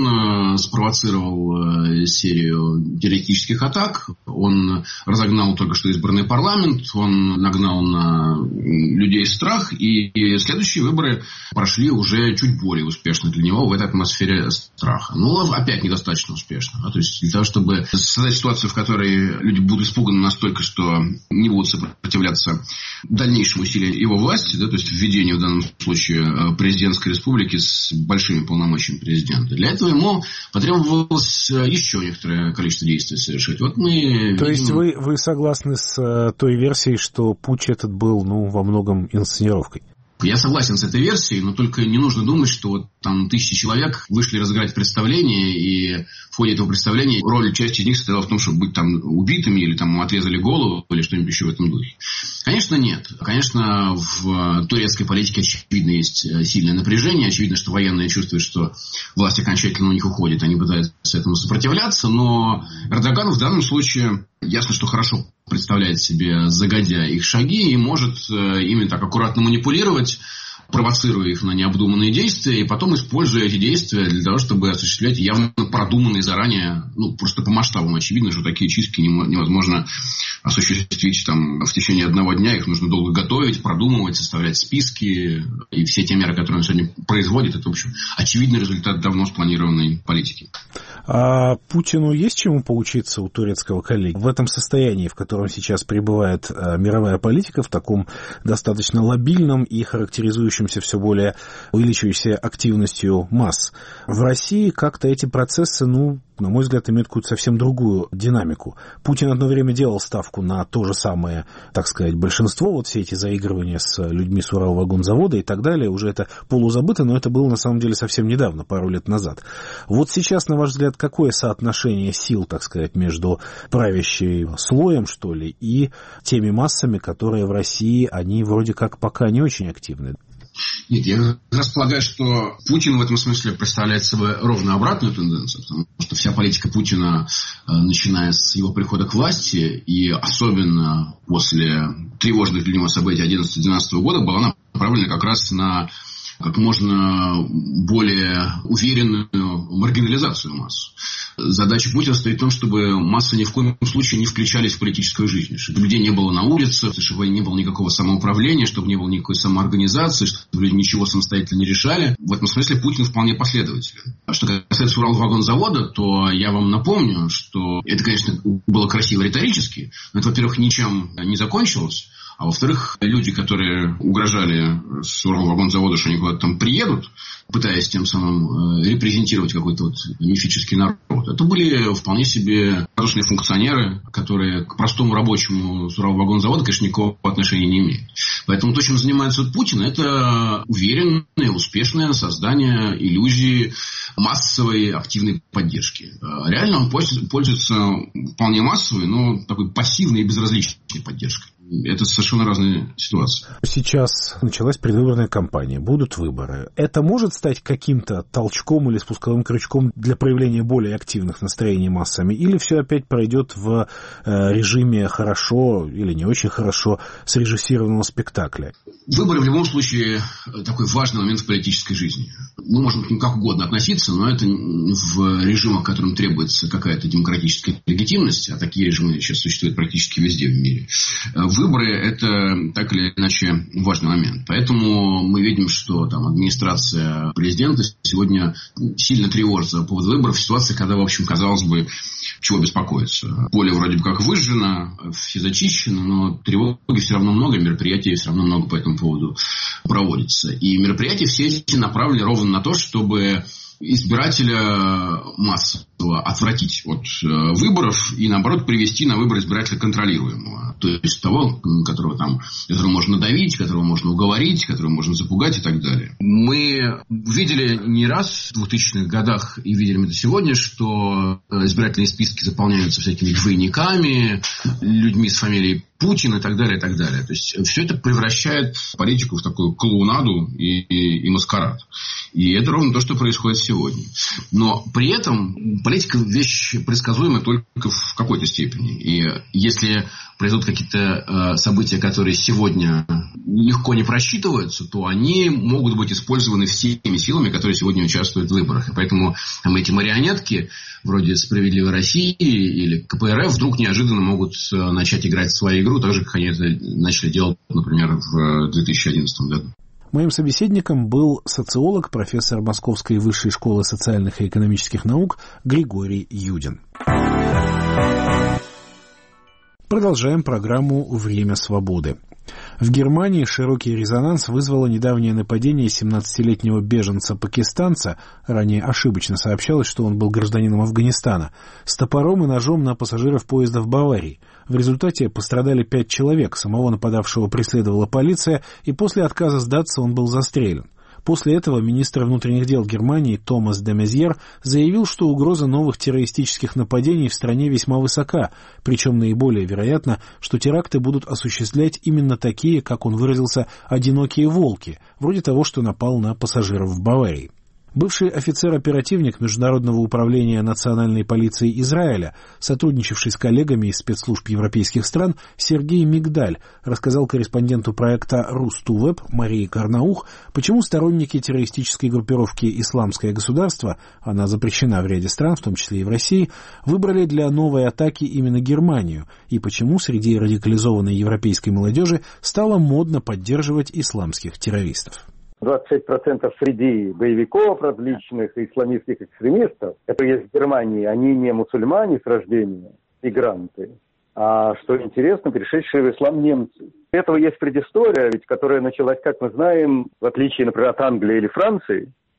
Он спровоцировал серию террористических атак, он разогнал только что избранный парламент, он нагнал на людей страх, и следующие выборы прошли уже чуть более успешно для него в этой атмосфере страха. Опять недостаточно успешно. То есть для того, чтобы создать ситуацию, в которой люди будут испуганы настолько, что не будут сопротивляться дальнейшему усилию его власти, то есть введению в данном случае президентской республики с большими полномочиями президента. Для этого ему потребовалось еще некоторое количество действий совершить. То есть вы согласны с той версией, что путч этот был во многом инсценировкой? Я согласен с этой версией, но только не нужно думать, что там тысячи человек вышли разыграть представление, и в ходе этого представления роль части из них состояла в том, чтобы быть там убитыми, или там отрезали голову, или что-нибудь еще в этом духе. Конечно, нет. Конечно, в турецкой политике очевидно есть сильное напряжение, очевидно, что военные чувствуют, что власть окончательно у них уходит, они пытаются этому сопротивляться, но Эрдоган в данном случае ясно, что хорошо представляет себе загодя их шаги и может ими так аккуратно манипулировать, провоцируя их на необдуманные действия, и потом используя эти действия для того, чтобы осуществлять явно продуманные заранее, просто по масштабам очевидно, что такие чистки невозможно осуществить в течение одного дня, их нужно долго готовить, продумывать, составлять списки, и все те меры, которые он сегодня производит, это, в общем, очевидный результат давно спланированной политики. А Путину есть чему поучиться у турецкого коллеги? В этом состоянии, в котором сейчас пребывает мировая политика, в таком достаточно лобильном и характеризующемся все более увеличивающейся активностью масс, в России как-то эти процессы, на мой взгляд, имеют какую-то совсем другую динамику. Путин одно время делал ставку на то же самое, так сказать, большинство, вот все эти заигрывания с людьми с Уралвагонзавода и так далее, уже это полузабыто, но это было на самом деле совсем недавно, пару лет назад. Вот сейчас, на ваш взгляд, какое соотношение сил, так сказать, между правящим слоем, что ли, и теми массами, которые в России, они вроде как пока не очень активны? Нет, я как раз полагаю, что Путин в этом смысле представляет собой ровно обратную тенденцию, потому что вся политика Путина, начиная с его прихода к власти, и особенно после тревожных для него событий 2011-2012 года, была направлена как раз на как можно более уверенную маргинализацию масс. Задача Путина стоит в том, чтобы массы ни в коем случае не включались в политическую жизнь, чтобы людей не было на улице, чтобы не было никакого самоуправления, чтобы не было никакой самоорганизации, чтобы люди ничего самостоятельно не решали. В этом смысле Путин вполне последователен. А что касается Уралвагонзавода, то я вам напомню, что это, конечно, было красиво риторически, но это, во-первых, ничем не закончилось. А во-вторых, люди, которые угрожали с Уралвагонзавода, что они куда-то там приедут, пытаясь тем самым репрезентировать какой-то вот мифический народ, это были вполне себе хорошие функционеры, которые к простому рабочему с Уралвагонзавода, конечно, никакого отношения не имеют. Поэтому то, чем занимается Путин, это уверенное, успешное создание иллюзии массовой активной поддержки. Реально он пользуется вполне массовой, но такой пассивной и безразличной поддержкой. Это совершенно разные ситуации. Сейчас началась предвыборная кампания, будут выборы. Это может стать каким-то толчком или спусковым крючком для проявления более активных настроений массами? Или все опять пройдет в режиме хорошо или не очень хорошо срежиссированного спектакля? Выборы в любом случае такой важный момент в политической жизни. Мы можем к ним как угодно относиться, но это в режимах, в котором требуется какая-то демократическая легитимность, а такие режимы сейчас существуют практически везде в мире. Выборы – это так или иначе важный момент. Поэтому мы видим, что там администрация президента сегодня сильно тревожится по поводу выборов в ситуации, когда, в общем, казалось бы, чего беспокоиться. Поле вроде бы как выжжено, все зачищено, но тревоги все равно много, мероприятий все равно много по этому поводу проводится. И мероприятия все эти направлены ровно на то, чтобы избирателя массово отвратить от выборов и, наоборот, привести на выбор избирателя контролируемого. То есть того, которого можно давить, которого можно уговорить, которого можно запугать и так далее. Мы видели не раз в 2000-х годах и видели это сегодня, что избирательные списки заполняются всякими двойниками, людьми с фамилией Путин и так далее, и так далее. То есть все это превращает политику в такую клоунаду и маскарад. И это ровно то, что происходит сегодня. Но при этом политика вещь предсказуемая только в какой-то степени. И если произойдут какие-то события, которые сегодня легко не просчитываются, то они могут быть использованы всеми силами, которые сегодня участвуют в выборах. И поэтому эти марионетки, вроде «Справедливой России» или КПРФ, вдруг неожиданно могут начать играть в свою игру, так же, как они это начали делать, например, в 2011 году. Моим собеседником был социолог, профессор Московской высшей школы социальных и экономических наук Григорий Юдин. Продолжаем программу «Время свободы». В Германии широкий резонанс вызвало недавнее нападение 17-летнего беженца-пакистанца, ранее ошибочно сообщалось, что он был гражданином Афганистана, с топором и ножом на пассажиров поезда в Баварии. В результате пострадали 5 человек, самого нападавшего преследовала полиция, и после отказа сдаться он был застрелен. После этого министр внутренних дел Германии Томас де Мезьер заявил, что угроза новых террористических нападений в стране весьма высока, причем наиболее вероятно, что теракты будут осуществлять именно такие, как он выразился, «одинокие волки», вроде того, что напал на пассажиров в Баварии. Бывший офицер-оперативник Международного управления национальной полиции Израиля, сотрудничавший с коллегами из спецслужб европейских стран, Сергей Мигдаль рассказал корреспонденту проекта «Рустувеб» Марии Карнаух, почему сторонники террористической группировки «Исламское государство», она запрещена в ряде стран, в том числе и в России, выбрали для новой атаки именно Германию, и почему среди радикализованной европейской молодежи стало модно поддерживать исламских террористов. 26% среди боевиков различных исламистских экстремистов, которые есть в Германии, они не мусульмане с рождения, мигранты, а, что интересно, перешедшие в ислам немцы. У этого есть предыстория, ведь которая началась, как мы знаем, в отличие, например, от Англии или Франции,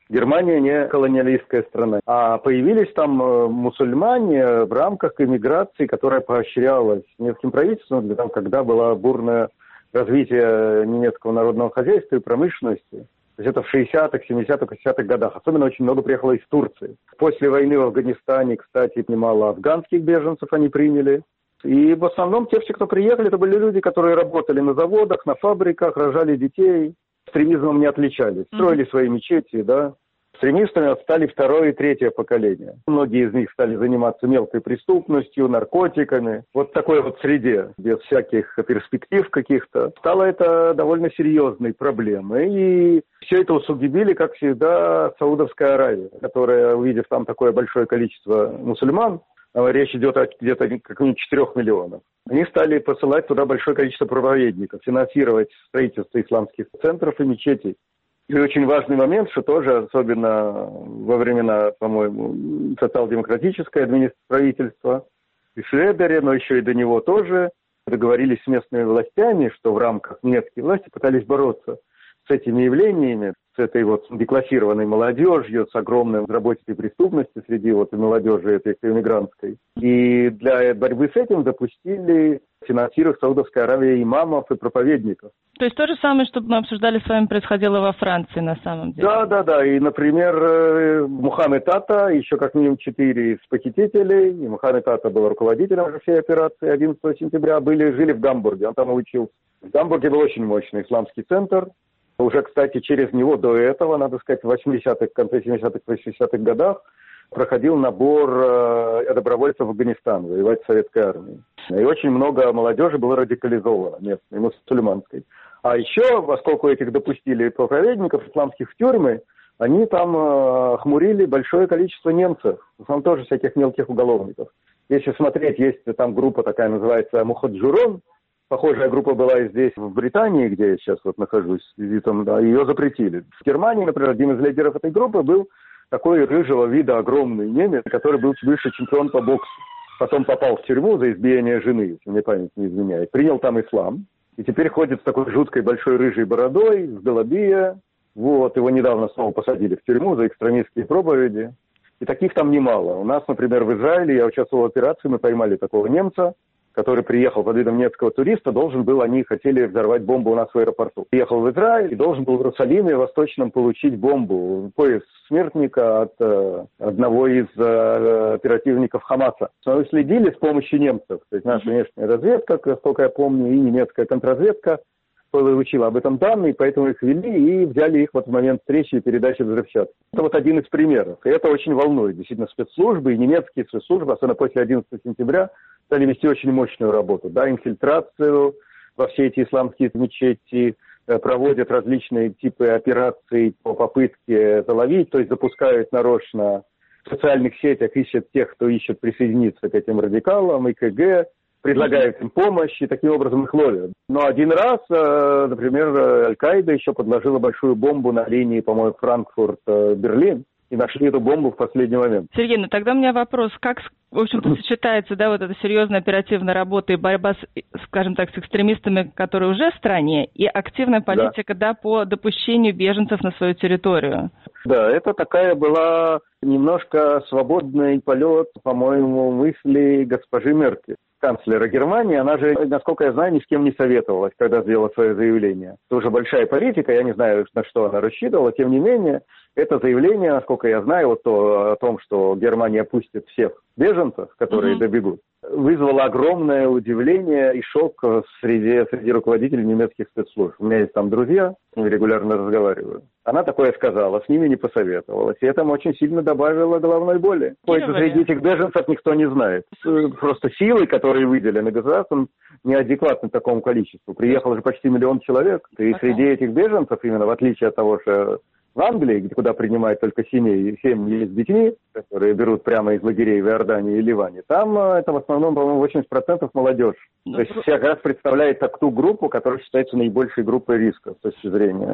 Германия не колониалистская страна. А появились там мусульмане в рамках иммиграции, которая поощрялась немецким правительством, когда было бурное развитие немецкого народного хозяйства и промышленности. То есть это в 60-х, 70-х, 80-х годах. Особенно очень много приехало из Турции. После войны в Афганистане, кстати, немало афганских беженцев они приняли. И в основном те, кто приехали, это были люди, которые работали на заводах, на фабриках, рожали детей. Экстремизмом не отличались. Строили свои мечети, да. Экстремистами стали второе и третье поколение. Многие из них стали заниматься мелкой преступностью, наркотиками. Вот в такой вот среде, без всяких перспектив каких-то, стало это довольно серьезной проблемой. И все это усугубили, как всегда, Саудовская Аравия, которая, увидев там такое большое количество мусульман, речь идет о где-то как минимум 4 миллионов. Они стали посылать туда большое количество проповедников, финансировать строительство исламских центров и мечетей. И очень важный момент, что тоже, особенно во времена, по-моему, социал-демократическое правительство, и Шредере, но еще и до него тоже, договорились с местными властями, что в рамках немецкие власти пытались бороться с этими явлениями, с этой вот деклассированной молодежью, с огромной разработкой преступности среди вот молодежи этой иммигрантской. И для борьбы с этим допустили финансировать Саудовской Аравии имамов и проповедников. То есть то же самое, что мы обсуждали с вами, происходило во Франции на самом деле? Да. И, например, Мухаммед Ата, еще как минимум 4 из похитителей, и Мухаммед Ата был руководителем всей операции 11 сентября, жили в Гамбурге, он там и учился. В Гамбурге был очень мощный исламский центр. Уже, кстати, через него до этого, надо сказать, в 80-х, в конце 70-х, 80-х годах проходил набор добровольцев в Афганистан, воевать в советской армии. И очень много молодежи было радикализовано местной, мусульманской. А еще, поскольку этих допустили проповедников исламских в тюрьмы, они там хмурили большое количество немцев, в основном тоже всяких мелких уголовников. Если смотреть, есть там группа такая, называется Мухаджирон. Похожая группа была и здесь, в Британии, где я сейчас вот нахожусь, визитом, да, ее запретили. В Германии, например, один из лидеров этой группы был такой рыжего вида огромный немец, который был бывший чемпион по боксу. Потом попал в тюрьму за избиение жены, если мне память не изменяет. Принял там ислам. И теперь ходит с такой жуткой большой рыжей бородой, с Белобия. Вот, его недавно снова посадили в тюрьму за экстремистские проповеди. И таких там немало. У нас, например, в Израиле, я участвовал в операции, мы поймали такого немца, который приехал под видом немецкого туриста, они хотели взорвать бомбу у нас в аэропорту. Приехал в Израиль и должен был в Иерусалиме Восточном получить бомбу, пояс смертника от одного из оперативников Хамаса. Но следили с помощью немцев, то есть наша внешняя разведка, насколько я помню, и немецкая контрразведка получила об этом данные, поэтому их вели и взяли их вот в момент встречи и передачи взрывчатки. Это вот один из примеров. И это очень волнует. Действительно, спецслужбы и немецкие спецслужбы, особенно после 11 сентября, стали вести очень мощную работу. Да, инфильтрацию во все эти исламские мечети, проводят различные типы операций по попытке заловить, то есть запускают нарочно в социальных сетях, ищут тех, кто ищет присоединиться к этим радикалам, ИКГ, предлагают им помощь и таким образом их ловят. Но один раз, например, Аль-Каида еще подложила большую бомбу на линии, по-моему, Франкфурт-Берлин, и нашли эту бомбу в последний момент. Сергей, ну тогда у меня вопрос, как, в общем-то, сочетается, да, вот эта серьезная оперативная работа и борьба, скажем так, с экстремистами, которые уже в стране, и активная политика, да, по допущению беженцев на свою территорию? Да, это такая была немножко свободный полет, по-моему, мыслей госпожи Меркель, канцлера Германии. Она же, насколько я знаю, ни с кем не советовалась, когда сделала свое заявление. Это уже большая политика, я не знаю, на что она рассчитывала, тем не менее, это заявление, насколько я знаю, вот о том, что Германия пустит всех беженцев, которые добегут, вызвало огромное удивление и шок среди руководителей немецких спецслужб. У меня есть там друзья, с ними регулярно разговариваю. Она такое сказала, с ними не посоветовалась. И этому очень сильно добавило головной боли. Среди этих беженцев никто не знает. Просто силы, которые выделены государством, неадекватны такому количеству. Приехало же почти 1 миллион человек. И среди этих беженцев, именно в отличие от того, что в Англии, куда принимают только семьи с детьми, которые берут прямо из лагерей в Иордании и Ливане, там это в основном, по-моему, 80% молодежь. То есть как раз представляет ту группу, которая считается наибольшей группой риска с точки зрения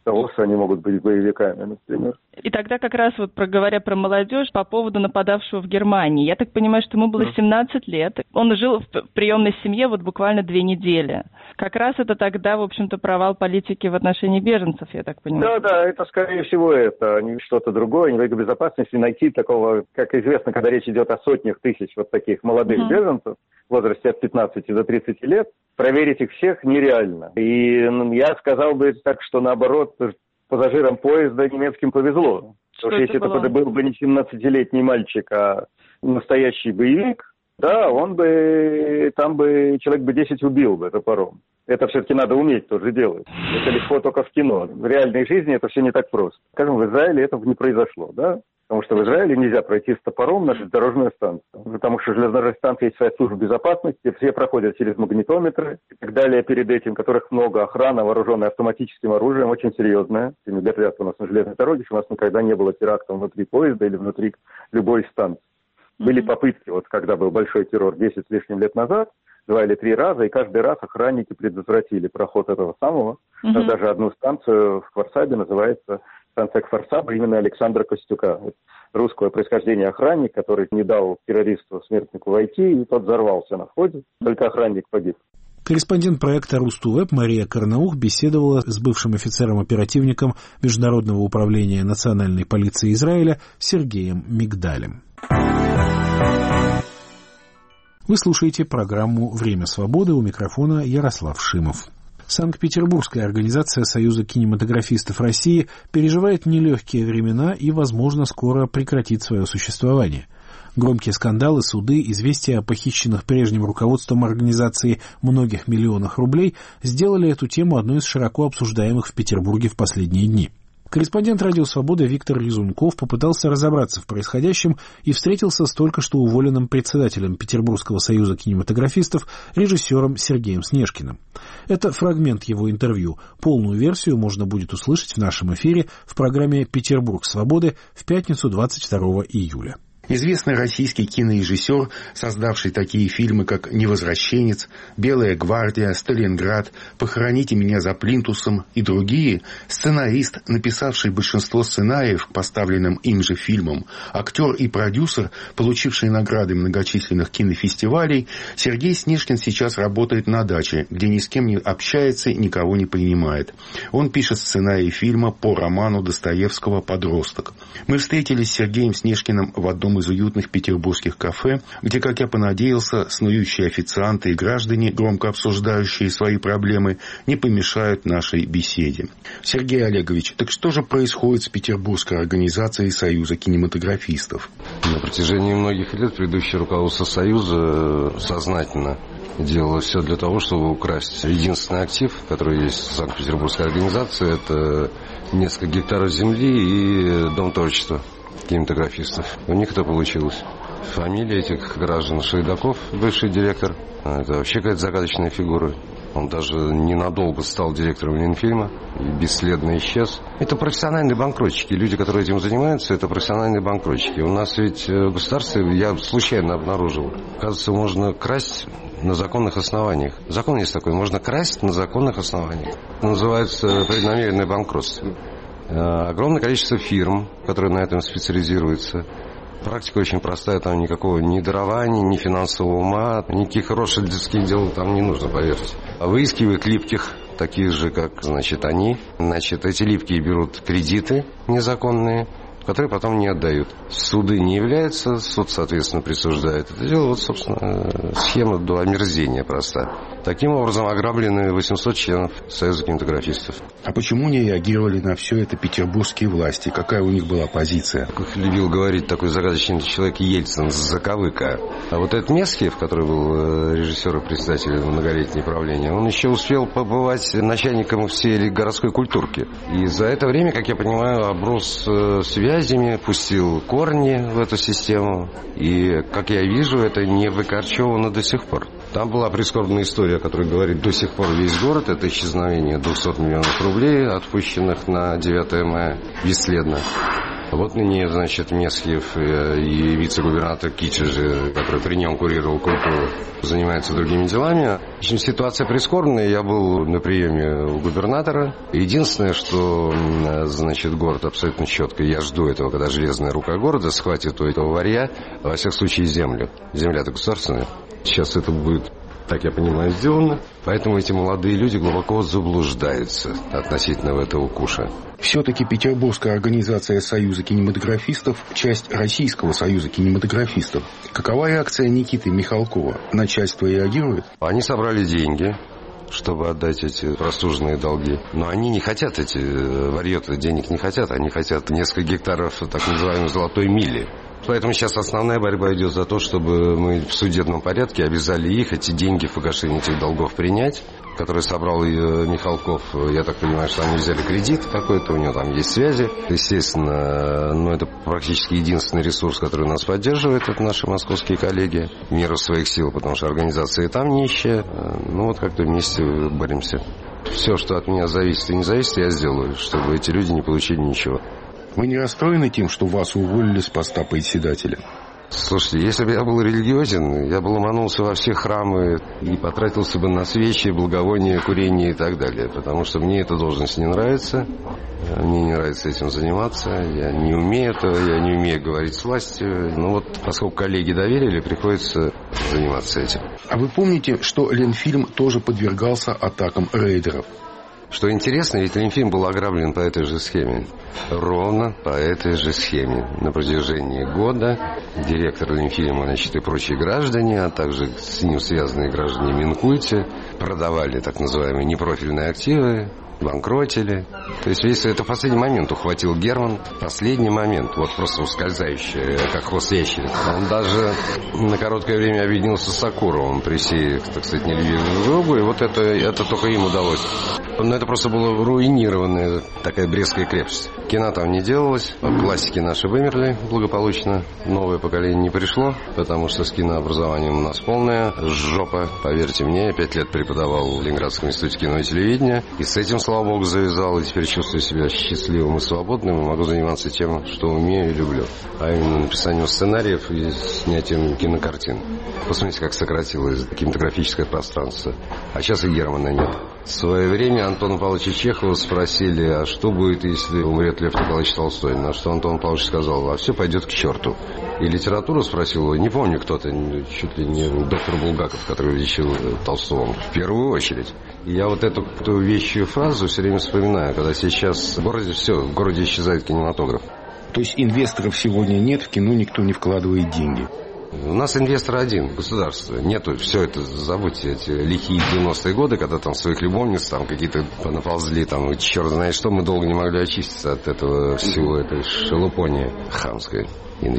того, что они могут быть боевиками, например. И тогда как раз вот говоря про молодежь, по поводу нападавшего в Германии, я так понимаю, что ему было 17 лет. Он жил в приемной семье вот буквально 2 недели. Как раз это тогда, в общем-то, провал политики в отношении беженцев, я так понимаю. Да, это скорее всего это, не что-то другое, не в безопасности найти такого, как известно, когда речь идет о сотнях тысяч вот таких молодых беженцев в возрасте от 15 до 30 лет, проверить их всех нереально. И я сказал бы так, что наоборот, пассажирам поезда немецким повезло. Потому что если это был бы не 17-летний мальчик, а настоящий боевик, да, там бы человек бы 10 убил бы топором. Это все-таки надо уметь тоже делать. Это легко только в кино. В реальной жизни это все не так просто. Скажем, в Израиле этого не произошло, да? Потому что в Израиле нельзя пройти с топором на железнодорожную станцию. Потому что железнодорожная станция есть своя служба безопасности, все проходят через магнитометры и так далее перед этим, которых много, охрана, вооруженная автоматическим оружием, очень серьезная. И не говорят у нас на железной дороге, что у нас никогда не было теракта внутри поезда или внутри любой станции. Были попытки, вот когда был большой террор 10 с лишним лет назад, 2 или 3 раза, и каждый раз охранники предотвратили проход этого самого. Даже одну станцию в Кварсабе называется станция Кварсаба имени Александра Костюка. Русское происхождение охранник, который не дал террористу-смертнику войти, и тот взорвался на входе. Только охранник погиб. Корреспондент проекта «Русту-Веб» Мария Карнаух беседовала с бывшим офицером-оперативником Международного управления национальной полиции Израиля Сергеем Мигдалем. Вы слушаете программу «Время свободы», у микрофона Ярослав Шимов. Санкт-Петербургская организация Союза кинематографистов России переживает нелегкие времена и, возможно, скоро прекратит свое существование. Громкие скандалы, суды, известия о похищенных прежним руководством организации многих миллионах рублей сделали эту тему одной из широко обсуждаемых в Петербурге в последние дни. Корреспондент «Радио Свобода» Виктор Лизунков попытался разобраться в происходящем и встретился с только что уволенным председателем Петербургского союза кинематографистов, режиссером Сергеем Снежкиным. Это фрагмент его интервью. Полную версию можно будет услышать в нашем эфире в программе «Петербург свободы» в пятницу 22 июля. Известный российский кинорежиссер, создавший такие фильмы, как «Невозвращенец», «Белая гвардия», «Сталинград», «Похороните меня за плинтусом» и другие, сценарист, написавший большинство сценариев к поставленным им же фильмам, актер и продюсер, получивший награды многочисленных кинофестивалей, Сергей Снежкин сейчас работает на даче, где ни с кем не общается и никого не принимает. Он пишет сценарий фильма по роману Достоевского «Подросток». Мы встретились с Сергеем Снежкиным в одном из уютных петербургских кафе, где, как я понадеялся, снующие официанты и граждане, громко обсуждающие свои проблемы, не помешают нашей беседе. Сергей Олегович, так что же происходит с Петербургской организацией Союза кинематографистов? На протяжении многих лет предыдущее руководство Союза сознательно делало все для того, чтобы украсть единственный актив, который есть в Санкт-Петербургской организации, это несколько гектаров земли и дом творчества кинематографистов. У них это получилось. Фамилия этих граждан Шейдаков, бывший директор, это вообще какая-то загадочная фигура. Он даже ненадолго стал директором Ленфильма и бесследно исчез. Это профессиональные банкротчики. Люди, которые этим занимаются, это профессиональные банкротчики. У нас ведь в государстве, я случайно обнаружил, оказывается, можно красть на законных основаниях. Закон есть такой, можно красть на законных основаниях. Это называется преднамеренное банкротство. Огромное количество фирм, которые на этом специализируются. Практика очень простая, там никакого ни дарования, ни финансового ума, никаких ротшильдовских дел там не нужно, поверьте. Выискивают липких, таких же, как, они. Эти липкие берут кредиты незаконные, которые потом не отдают. Суды не являются, суд, соответственно, присуждает. Это дело, собственно, схема до омерзения проста. Таким образом, ограблены 800 членов Союза кинематографистов. А почему не реагировали на все это петербургские власти? Какая у них была позиция? Как любил говорить такой загадочный человек Ельцин, заковыка. А вот этот Месхиев, который был режиссером и председателем многолетнего правления, он еще успел побывать начальником всей городской культурки. И за это время, как я понимаю, оброс связями, пустил корни в эту систему. И, как я вижу, это не выкорчевано до сих пор. Там была прискорбная история, которая говорит, до сих пор весь город, это исчезновение 200 миллионов рублей, отпущенных на 9 мая бесследно. Вот ныне, значит, Месхиев и вице-губернатор Кичи, который при нем курировал культуру, занимается другими делами. В общем, ситуация прискорбная. Я был на приеме у губернатора. Единственное, что, значит, город абсолютно четко, я жду этого, когда железная рука города схватит у этого варья, во всяком случае, землю. Земля-то государственная. Сейчас это будет, так я понимаю, сделано. Поэтому эти молодые люди глубоко заблуждаются относительно этого куша. Все-таки Петербургская организация Союза кинематографистов – часть Российского союза кинематографистов. Какова реакция Никиты Михалкова? Начальство реагирует? Они собрали деньги, чтобы отдать эти простуженные долги. Но они не хотят, эти варьёты денег не хотят. Они хотят несколько гектаров так называемой золотой мили. Поэтому сейчас основная борьба идет за то, чтобы мы в судебном порядке обязали их эти деньги в погашение этих долгов принять, которые собрал Михалков. Я так понимаю, что они взяли кредит какой-то, у него там есть связи. Естественно, но это практически единственный ресурс, который нас поддерживает, это наши московские коллеги, в меру своих сил, потому что организация и там нищая. Ну вот как-то вместе боремся. Все, что от меня зависит и не зависит, я сделаю, чтобы эти люди не получили ничего. Вы не расстроены тем, что вас уволили с поста председателя? Слушайте, если бы я был религиозен, я бы ломанулся во все храмы и потратился бы на свечи, благовония, курение и так далее. Потому что мне эта должность не нравится. Мне не нравится этим заниматься. Я не умею этого, я не умею говорить с властью. Но вот поскольку коллеги доверили, приходится заниматься этим. А вы помните, что Ленфильм тоже подвергался атакам рейдеров? Что интересно, ведь Ленфильм был ограблен по этой же схеме. Ровно по этой же схеме. На протяжении года директор Ленфильма, значит, и прочие граждане, а также с ним связанные граждане в Минкульте, продавали так называемые непрофильные активы, банкротили. То есть весь это в последний момент ухватил Герман. Последний момент, вот просто ускользающий, как хвост ящерицы. Он даже на короткое время объединился с Сокуровым при всей, так сказать, нелюбви друг к другу. И вот это только им удалось. Но это просто была руинированная такая Брестская крепость. Кино там не делалось, классики наши вымерли благополучно. Новое поколение не пришло, потому что с кинообразованием у нас полная жопа. Поверьте мне, я 5 лет преподавал в Ленинградском институте кино и телевидения. И с этим, слава богу, завязал. И теперь чувствую себя счастливым и свободным. И могу заниматься тем, что умею и люблю. А именно написанием сценариев и снятием кинокартин. Посмотрите, как сократилось кинематографическое пространство. А сейчас и Германа нет. В свое время Антона Павловича Чехова спросили, а что будет, если умрет Лев Николаевич Толстой? На что Антон Павлович сказал, а все пойдет к черту. И литературу спросил его, не помню кто-то, чуть ли не доктор Булгаков, который лечил Толстого, в первую очередь. И я вот эту вещую фразу все время вспоминаю, когда сейчас в городе исчезает кинематограф. То есть инвесторов сегодня нет, в кино никто не вкладывает деньги? У нас инвестор один, государство. Нету, все это забудьте, эти лихие 90-е годы, когда там своих любовниц там какие-то наползли, там, черт знает что, мы долго не могли очиститься от этого всего, этой шелупонии хамской.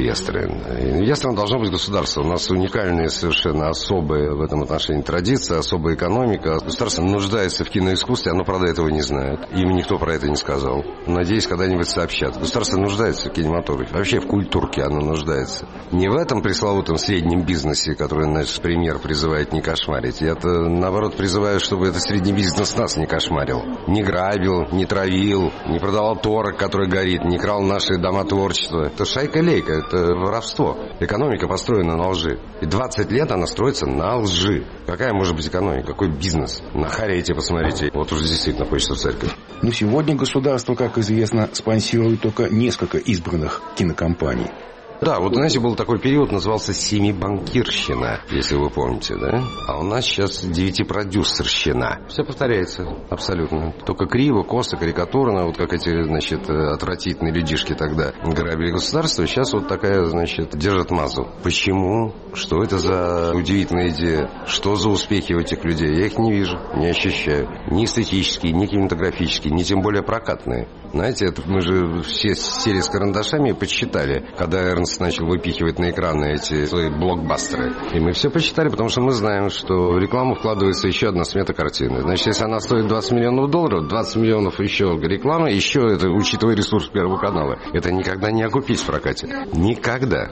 Инвестором должно быть государство. У нас уникальные, совершенно особые в этом отношении традиции, особая экономика. Государство нуждается в киноискусстве, оно, правда, этого не знает. Им никто про это не сказал. Надеюсь, когда-нибудь сообщат. Государство нуждается в кинематографе. Вообще в культурке оно нуждается. Не в этом пресловутом среднем бизнесе, который наш премьер призывает не кошмарить. Я-то, наоборот, призываю, чтобы этот средний бизнес нас не кошмарил. Не грабил, не травил, не продавал торок, который горит, не крал наши дома творчества. Это шайка-лейка. Это воровство. Экономика построена на лжи. И 20 лет она строится на лжи. Какая может быть экономика? Какой бизнес? Нахарите, посмотрите. Вот уже действительно хочется в церковь. Но сегодня государство, как известно, спонсирует только несколько избранных кинокомпаний. Да, вот, знаете, был такой период, назывался «семибанкирщина», если вы помните, да? А у нас сейчас 9-продюсерщина. Все повторяется, абсолютно. Только криво, косо, карикатурно, вот как эти, значит, отвратительные людишки тогда грабили государство, сейчас вот такая, значит, держат мазу. Почему? Что это за удивительная идея? Что за успехи у этих людей? Я их не вижу, не ощущаю. Ни эстетические, ни кинематографические, ни тем более прокатные. Знаете, это мы же все сели с карандашами и подсчитали, когда Эрнст начал выпихивать на экраны эти свои блокбастеры. И мы все посчитали, потому что мы знаем, что в рекламу вкладывается еще одна смета картины. Значит, если она стоит $20 миллионов, 20 миллионов еще рекламы, еще это, учитывая ресурс Первого канала, это никогда не окупить в прокате. Никогда.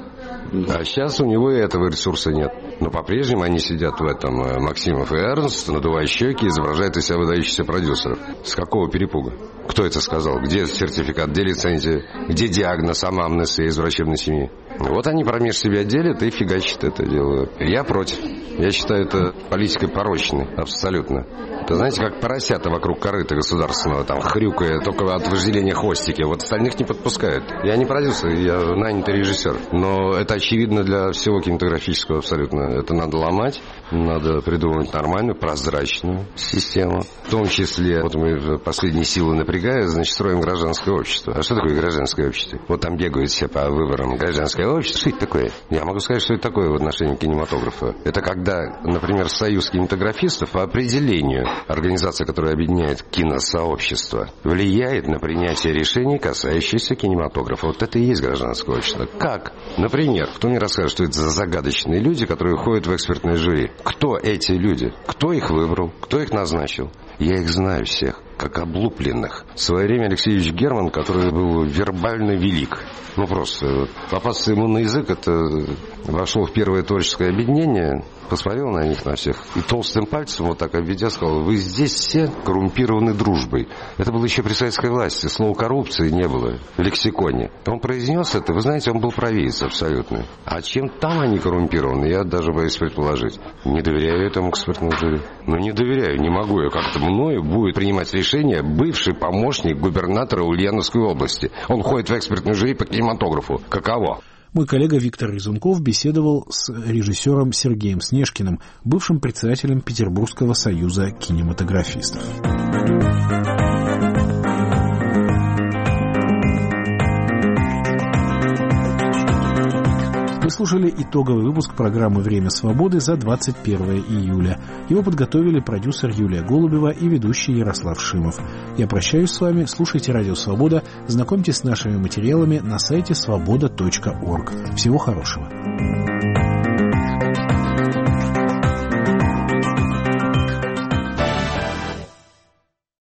А сейчас у него и этого ресурса нет. Но по-прежнему они сидят в этом, Максимов и Эрнст, надувая щеки, изображают из себя выдающихся продюсеров. С какого перепуга? Кто это сказал? Где сертификат, где лицензия, где диагноз амамнеса из врачебной семьи? Вот они промеж себя делят и фигачат это дело. Я против. Я считаю это политикой порочной, абсолютно. Это, знаете, как поросята вокруг корыта государственного, там, хрюкая только от вожделения хвостики. Вот остальных не подпускают. Я не продюсер, я нанятый режиссер. Но это очевидно для всего кинематографического абсолютно. Это надо ломать, надо придумывать нормальную, прозрачную систему. В том числе, вот мы последние силы напрягая, значит, строим гражданское общество. А что такое гражданское общество? Вот там бегают все по выборам. Гражданское общество, что это такое? Я могу сказать, что это такое в отношении кинематографа. Это когда, например, союз кинематографистов по определению, организация, которая объединяет киносообщество, влияет на принятие решений, касающихся кинематографа. Вот это и есть гражданское общество. Как? Например, кто мне расскажет, что это за загадочные люди, которые ходят в экспертное жюри? Кто эти люди? Кто их выбрал? Кто их назначил? Я их знаю всех, как облупленных. В свое время Алексеевич Герман, который был вербально велик. Ну просто попасться ему на язык, это вошло в первое творческое объединение, посмотрел на них, на всех, и толстым пальцем вот так обведя сказал: вы здесь все коррумпированы дружбой. Это было еще при советской власти, слова коррупции не было в лексиконе. Он произнес это, вы знаете, он был правиец абсолютно. А чем там они коррумпированы, я даже боюсь предположить. Не доверяю этому экспертному жюри. Ну не доверяю, не могу я. Как-то мною будет принимать решение бывший помощник губернатора Ульяновской области. Он ходит в экспертное жюри по кинематографу. Каково? Мой коллега Виктор Резунков беседовал с режиссером Сергеем Снежкиным, бывшим председателем Петербургского союза кинематографистов. Вы слушали итоговый выпуск программы «Время свободы» за 21 июля. Его подготовили продюсер Юлия Голубева и ведущий Ярослав Шимов. Я прощаюсь с вами. Слушайте «Радио Свобода». Знакомьтесь с нашими материалами на сайте svoboda.org. Всего хорошего.